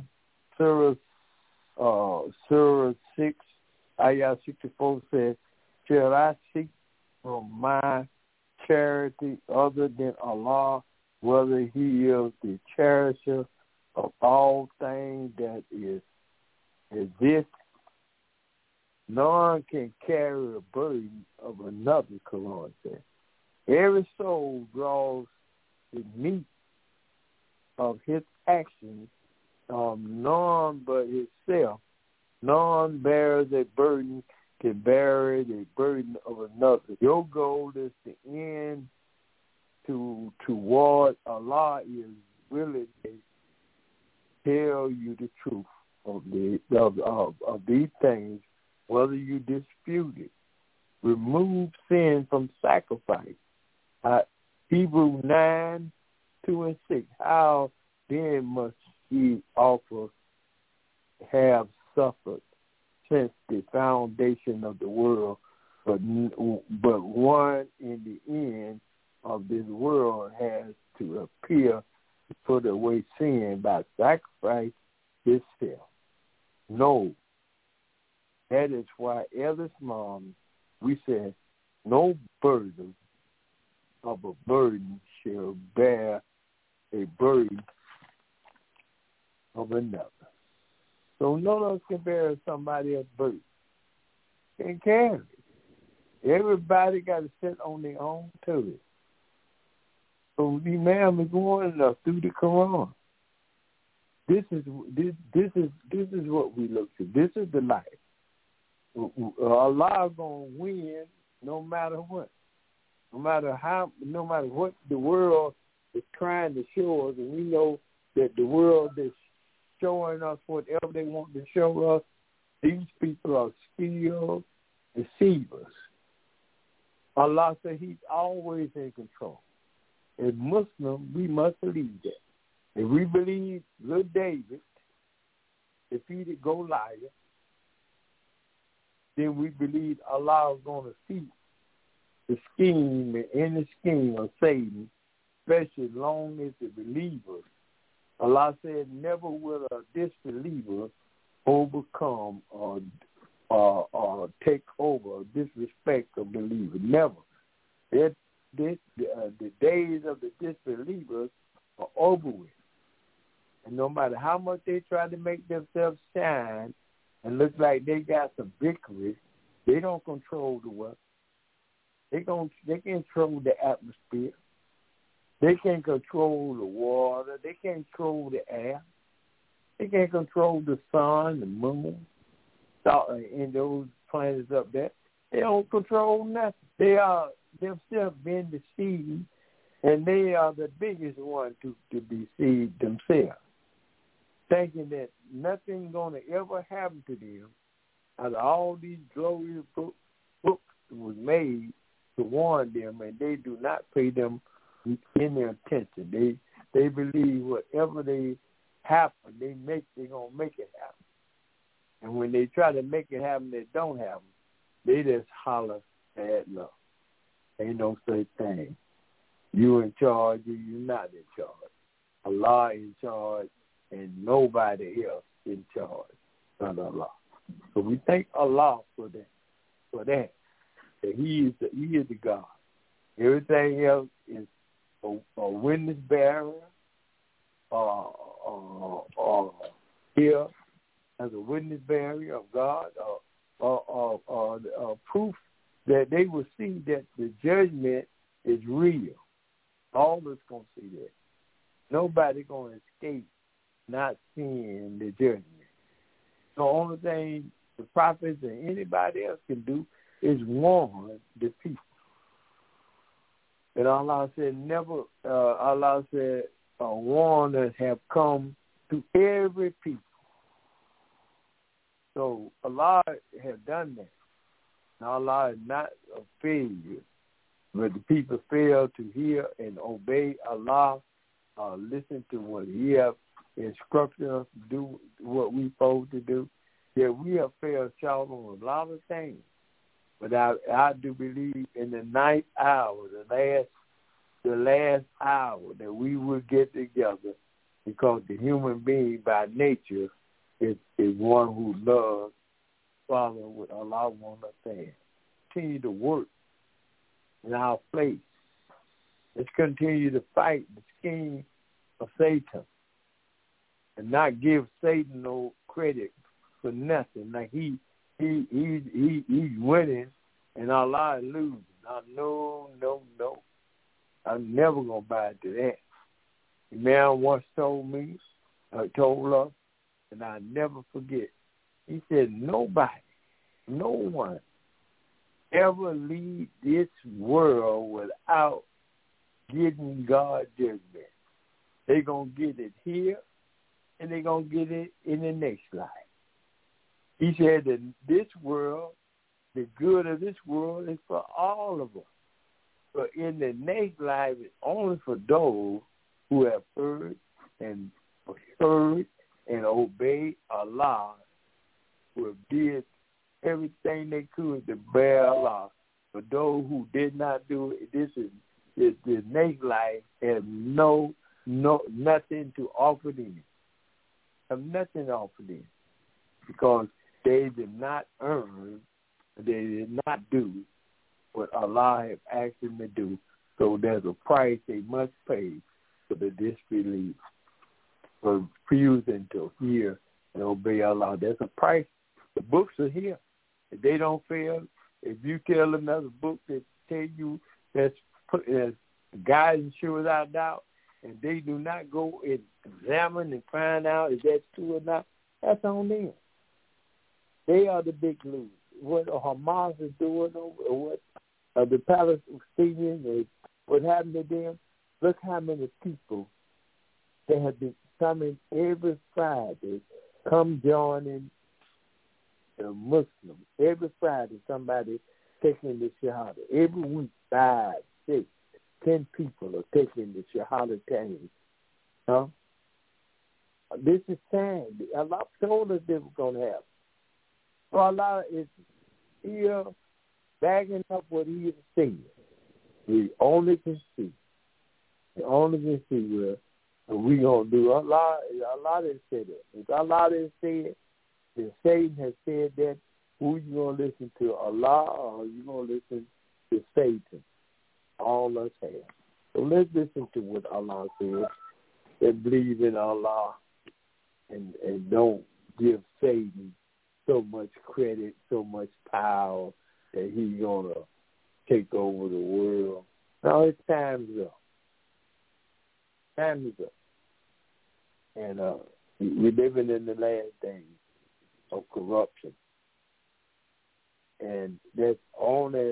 Surah 6, Ayat 64 says, shall I seek from my charity other than Allah, whether he is the cherisher of all things that exist? None can carry a burden of another, Quran says. Every soul draws the meat of his actions, none but himself. None bears a burden can bear the burden of another. Your goal is to end toward Allah is really to tell you the truth of these things, whether you dispute it. Remove sin from sacrifice. Hebrews 9, 2 and 6. How then must ye also have suffered since the foundation of the world, but one in the end of this world has to appear to put away sin by sacrifice itself. No, that is why Ellis Mom, we said, no burden of a burden shall bear a burden of another. So none of us can bear somebody else's burden. Can't carry it. Everybody got to sit on their own to it. So the man is going through the Quran. This is what we look to. This is the life. Allah gonna win no matter what. No matter what the world is trying to show us, and we know that the world is showing us whatever they want to show us. These people are still deceivers. Allah said He's always in control. As Muslims, we must believe that. If we believe little David defeated Goliath, then we believe Allah is going to see the scheme and any scheme of Satan, especially as long as the believers. Allah said, never will a disbeliever overcome or take over or disrespect a believer. Never. The days of the disbelievers are over with. And no matter how much they try to make themselves shine and look like they got some victory, they don't control the weather. They control the atmosphere. They can't control the water. They can't control the air. They can't control the sun, the moon, and those planets up there. They don't control nothing. They are themselves being deceived, and they are the biggest one to deceive themselves, thinking that nothing's going to ever happen to them. Out of all these glorious books was made to warn them, and they do not pay them any attention. They believe whatever they happen, they're gonna make it happen. And when they try to make it happen, they don't happen. They just holler bad luck. Ain't no such thing. You in charge, or you not in charge. Allah in charge, and nobody else in charge but Allah. So we thank Allah for that. That He is the God. Everything else is a witness bearer, or here as a witness bearer of God, or proof that they will see that the judgment is real. All of us gonna see that. Nobody gonna escape not seeing the judgment. The only thing the prophets and anybody else can do is warn the people. And Allah said, warners have come to every people. So Allah has done that. And Allah is not a failure. But the people fail to hear and obey Allah, listen to what He has instructed us to do, what we're supposed to do. Yeah, we have failed short on a lot of things. But I do believe in the ninth hour, the last hour, that we will get together, because the human being by nature is one who loves following what Allah wants us to have. Continue to work in our place. Let's continue to fight the scheme of Satan and not give Satan no credit for nothing. Like he's winning and Allah is losing. No. I'm never gonna buy into that. The man once told us, and I never forget. He said, no one ever leave this world without getting God's judgment. They're gonna get it here, and they're gonna get it in the next life. He said that this world, the good of this world is for all of us. But in the next life, it's only for those who have heard and obeyed Allah, who have did everything they could to bear Allah. For those who did not do it, this next life has nothing to offer them. Have nothing to offer them because they did not earn, they did not do what Allah has asked them to do. So there's a price they must pay for the disbelief, for refusing to hear and obey Allah. There's a price. The books are here. If they don't fail, if you tell another book that tell you that's guidance sure without doubt, and they do not go and examine and find out if that's true or not, that's on them. They are the big losers. What Hamas is doing, or what the Palestinians, what happened to them, look how many people they have been coming every Friday, come joining the Muslims. Every Friday, somebody taking the Shahada. Every week, 5, 6, 10 people are taking the Shahada Tahir. Huh? This is sad. Allah told us they were going to happen. So Allah is here backing up what He is saying. We only can see. We only can see what we going to do. Allah didn't say that. If Allah didn't say it, then Satan has said that, who you going to listen to, Allah, or you going to listen to Satan? All us have. So let's listen to what Allah says and believe in Allah and don't give Satan so much credit, so much power that he's going to take over the world. No, it's time's up. Time is up. And we're living in the last days of corruption. And that's only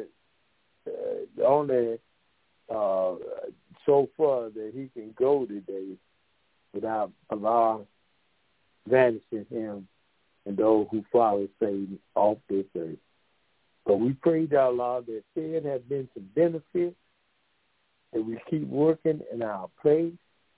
so far that he can go today without Allah vanishing him and those who follow Satan off this earth. But we pray to Allah that there have been some benefits, that we keep working in our place,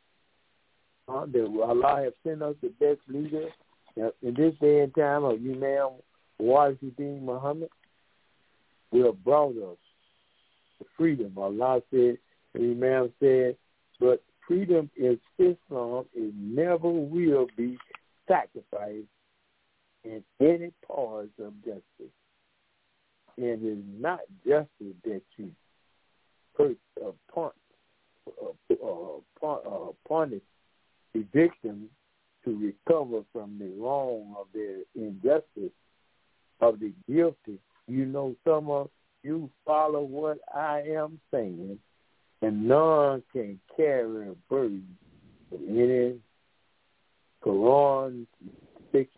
that Allah have sent us the best leader in this day and time of Imam Wahidin Muhammad, who have brought us the freedom. Allah said, Imam said, but freedom is Islam. It never will be sacrificed in any parts of justice. And it's not justice that you punish the victims to recover from the wrong of their injustice of the guilty. You know, some of you follow what I am saying, and none can carry a burden of any Quran 6,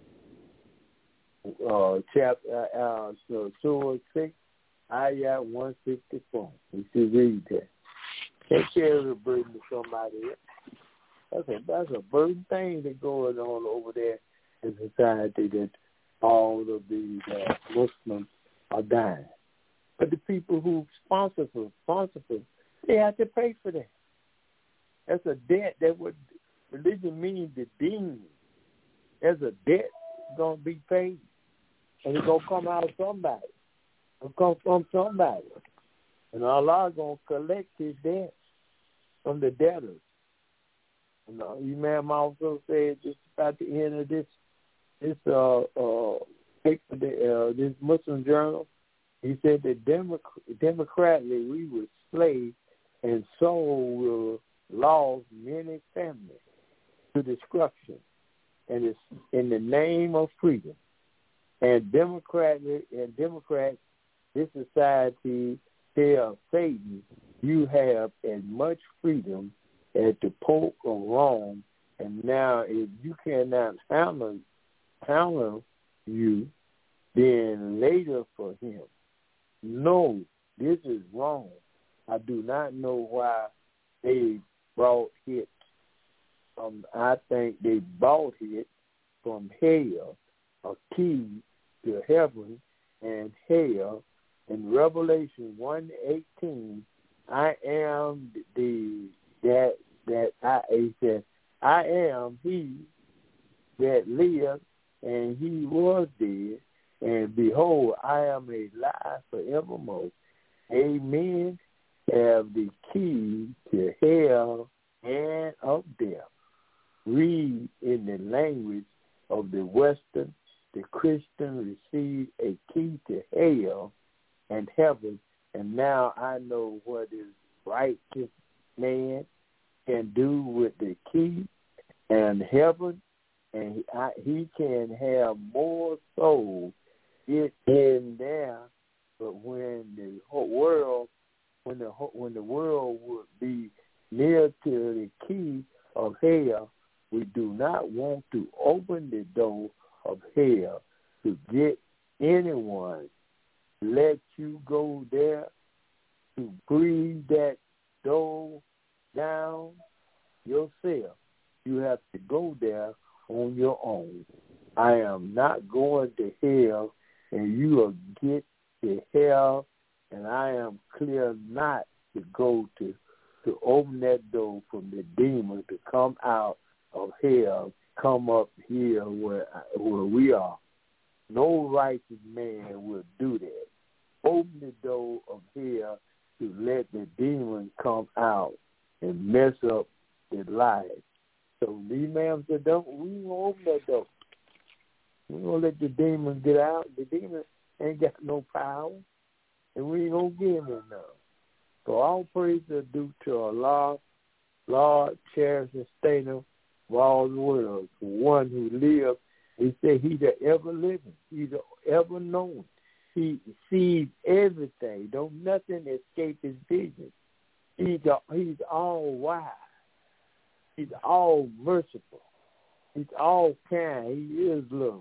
chapter Surah 6, Ayah 164. We should read that. Can't carry a burden to somebody else. That's a burden thing that's going on over there in society, that all of these Muslims are dying. But the people who responsible, they have to pay for that. That's a debt. That what religion means, the deen. There's a debt going to be paid. And it's going to come out of somebody. It'll come from somebody. And Allah is going to collect his debt from the debtors. And Imam also said just about the end of this Muslim journal, he said that democratically we were slaves, and so we lost many families to destruction. And it's in the name of freedom. And Democrats, this society tell Satan, you have as much freedom as the Pope or Rome, and now if you cannot handle you, then later for him. No, this is wrong. I do not know why they brought it from, I think they bought it from hell, a key to heaven and hell. In Revelation 1:18, I am that that he said, I am he that lived, and he was dead, and behold, I am alive forevermore. Amen. Have the key to hell and of death. Read in the language of the Western, the Christian received a key to hell and heaven, and now I know what is righteous man can do with the key and heaven, and he can have more souls in there. But when the world would be near to the key of hell, we do not want to open the door of hell to get anyone. Let you go there to breathe that door down yourself. You have to go there on your own. I am not going to hell, and you will get to hell, and I am clear not to go to open that door from the demon to come out of hell, come up here where we are. No righteous man will do that. Open the door of hell to let the demon come out and mess up their lives. So these man said, we ain't gonna open that door. We gonna let the demon get out. The demon ain't got no power, and we ain't gonna give him none. So all praise are due to Allah, Lord, cherish and sustainer of all the world, the one who lived. He said he's the ever living, he's the ever known. He sees everything. Don't nothing escape his vision. He's all wise. He's all merciful. He's all kind. He is love.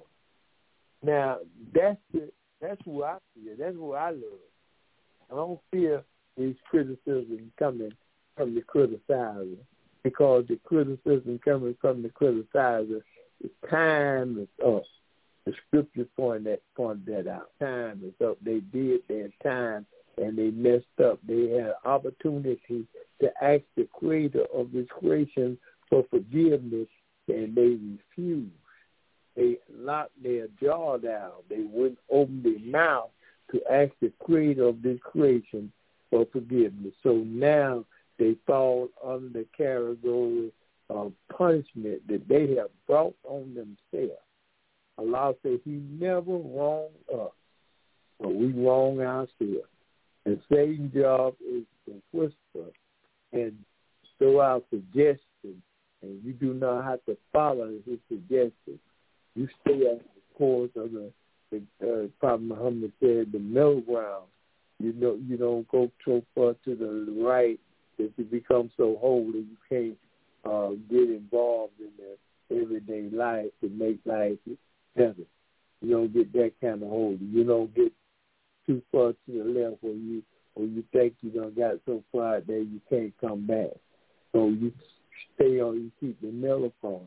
Now that's who I fear. That's who I love. I don't fear these criticisms coming from the criticizer, because the criticism coming from the criticizer, the time is up. The scripture point that out. Time is up. They did their time, and they messed up. They had opportunity to ask the creator of this creation for forgiveness, and they refused. They locked their jaw down. They wouldn't open their mouth to ask the creator of this creation for forgiveness. So now they fall under the category of punishment that they have brought on themselves. Allah said he never wronged us, but we wrong ourselves. And Satan's job is to whisper and throw out suggestions, and you do not have to follow his suggestions. You stay on the course of the Prophet Muhammad said, the middle ground. You don't go so far to the right that you become so holy you can't get involved in the everyday life to make life better. You don't get that kind of holy. You don't get too far to the left where you think you done got so far there you can't come back. So you stay on. You keep the middle part.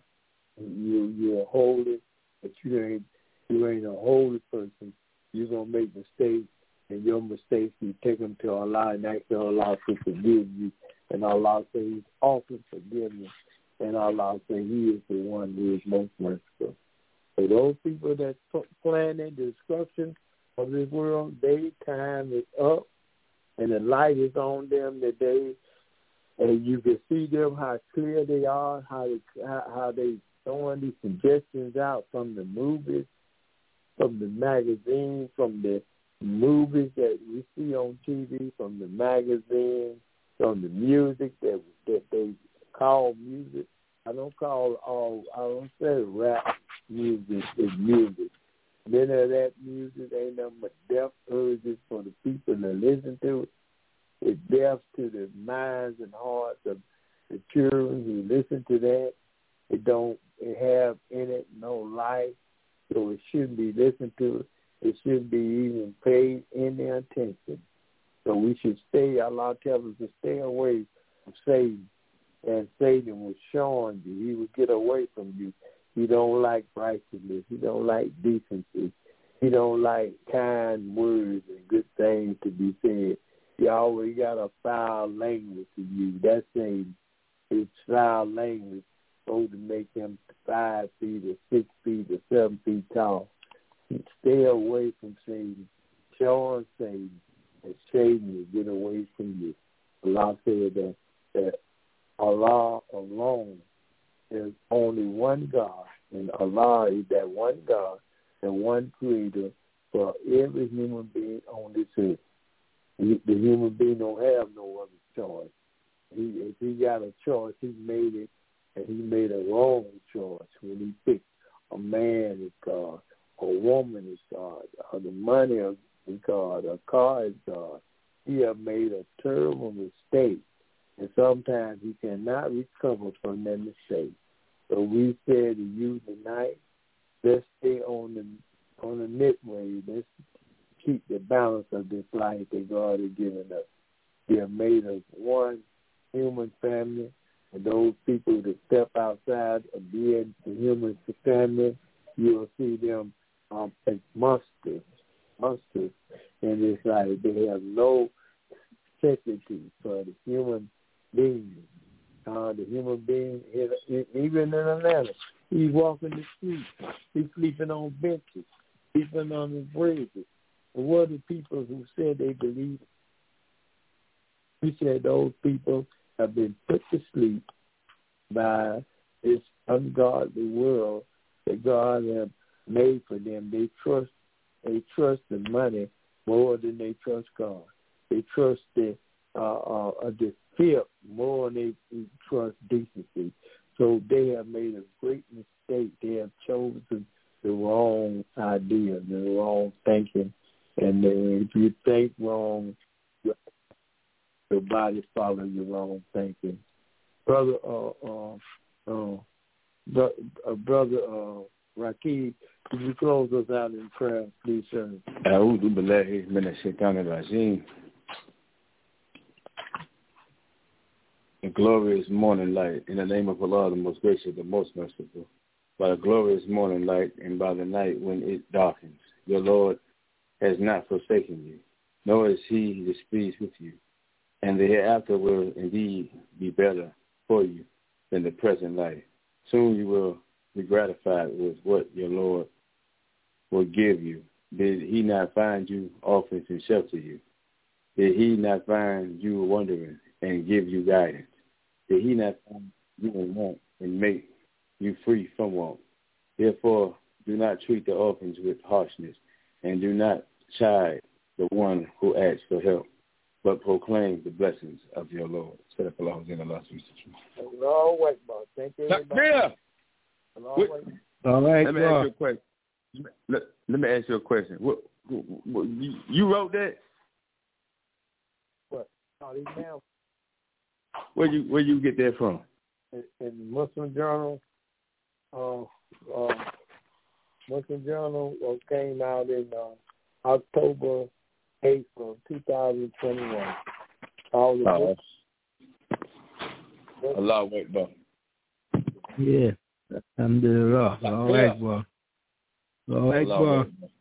You're holy, but you ain't a holy person. You're gonna make mistakes, and your mistakes you take them to Allah and ask Allah to forgive you. And Allah says He's often forgiveness, and Allah says He is the one who is most merciful. So those people that planning the destruction of this world, their time is up, and the light is on them today, and you can see them how clear they are, how they throwing these suggestions out from the movies, from the magazines, from the movies that we see on TV, from the magazines, from the music that they call music. I don't say rap music is music. Many of that music ain't nothing but deaf urges for the people that listen to it. It's deaf to the minds and hearts of the children who listen to that. It have in it no life, so it shouldn't be listened to. It shouldn't be even paid any attention. So we should stay, Allah tells us to stay away from Satan. And Satan was showing you. He would get away from you. He don't like righteousness. He don't like decency. He don't like kind words and good things to be said. He always got a foul language to you. That's Satan. his foul language supposed to make him 5 feet or 6 feet or 7 feet tall. Stay away from Satan. Show on Satan, and Satan will get away from you. Allah said that Allah alone is only one God, and Allah is that one God, the one creator for every human being on this earth. The human being don't have no other choice. If he got a choice, he made it, and he made a wrong choice when he picked a man as God, a woman as God, or the money as God, a car as God. He has made a terrible mistake, and sometimes he cannot recover from that mistake. So we said to you tonight, let's stay on the midway. Let's keep the balance of this life that God has given us. He has made us one human family, and those people that step outside of being the human family, you will see them as monsters, and it's like they have no sympathy for the human being. The human being, even in Atlanta, he's walking the streets, he's sleeping on benches, sleeping on the bridges. And what are the people who said they believe? He said those people have been put to sleep by this ungodly world that God has made for them. They trust the money more than they trust God. They trust the fear more than they trust decency. So they have made a great mistake. They have chosen the wrong idea, the wrong thinking. And if you think wrong, your body follows your wrong thinking. Brother Rakib, could you close us out in prayer, please, sir? A'udhu billahi minash shaitanir rajim. The glorious morning light, in the name of Allah, the most gracious, the most merciful. By the glorious morning light and by the night when it darkens, your Lord has not forsaken you, nor is he displeased with you. And the hereafter will indeed be better for you than the present life. Soon you will be gratified with what your Lord will give you. Did he not find you often to shelter you? Did he not find you wandering and give you guidance? Did he not find you in want and make you free from want? Therefore, do not treat the orphans with harshness, and do not chide the one who asks for help, but proclaim the blessings of your Lord. Thank you, everybody. All right, let me ask you a question. Let me ask you a question. What, you wrote that? What? Oh, these now. Where you get that from? In Muslim Journal. Muslim Journal came out in October 8th of 2021. Allah Akbar. Yeah. Alhamdulillah. All right, boy. All right, boy.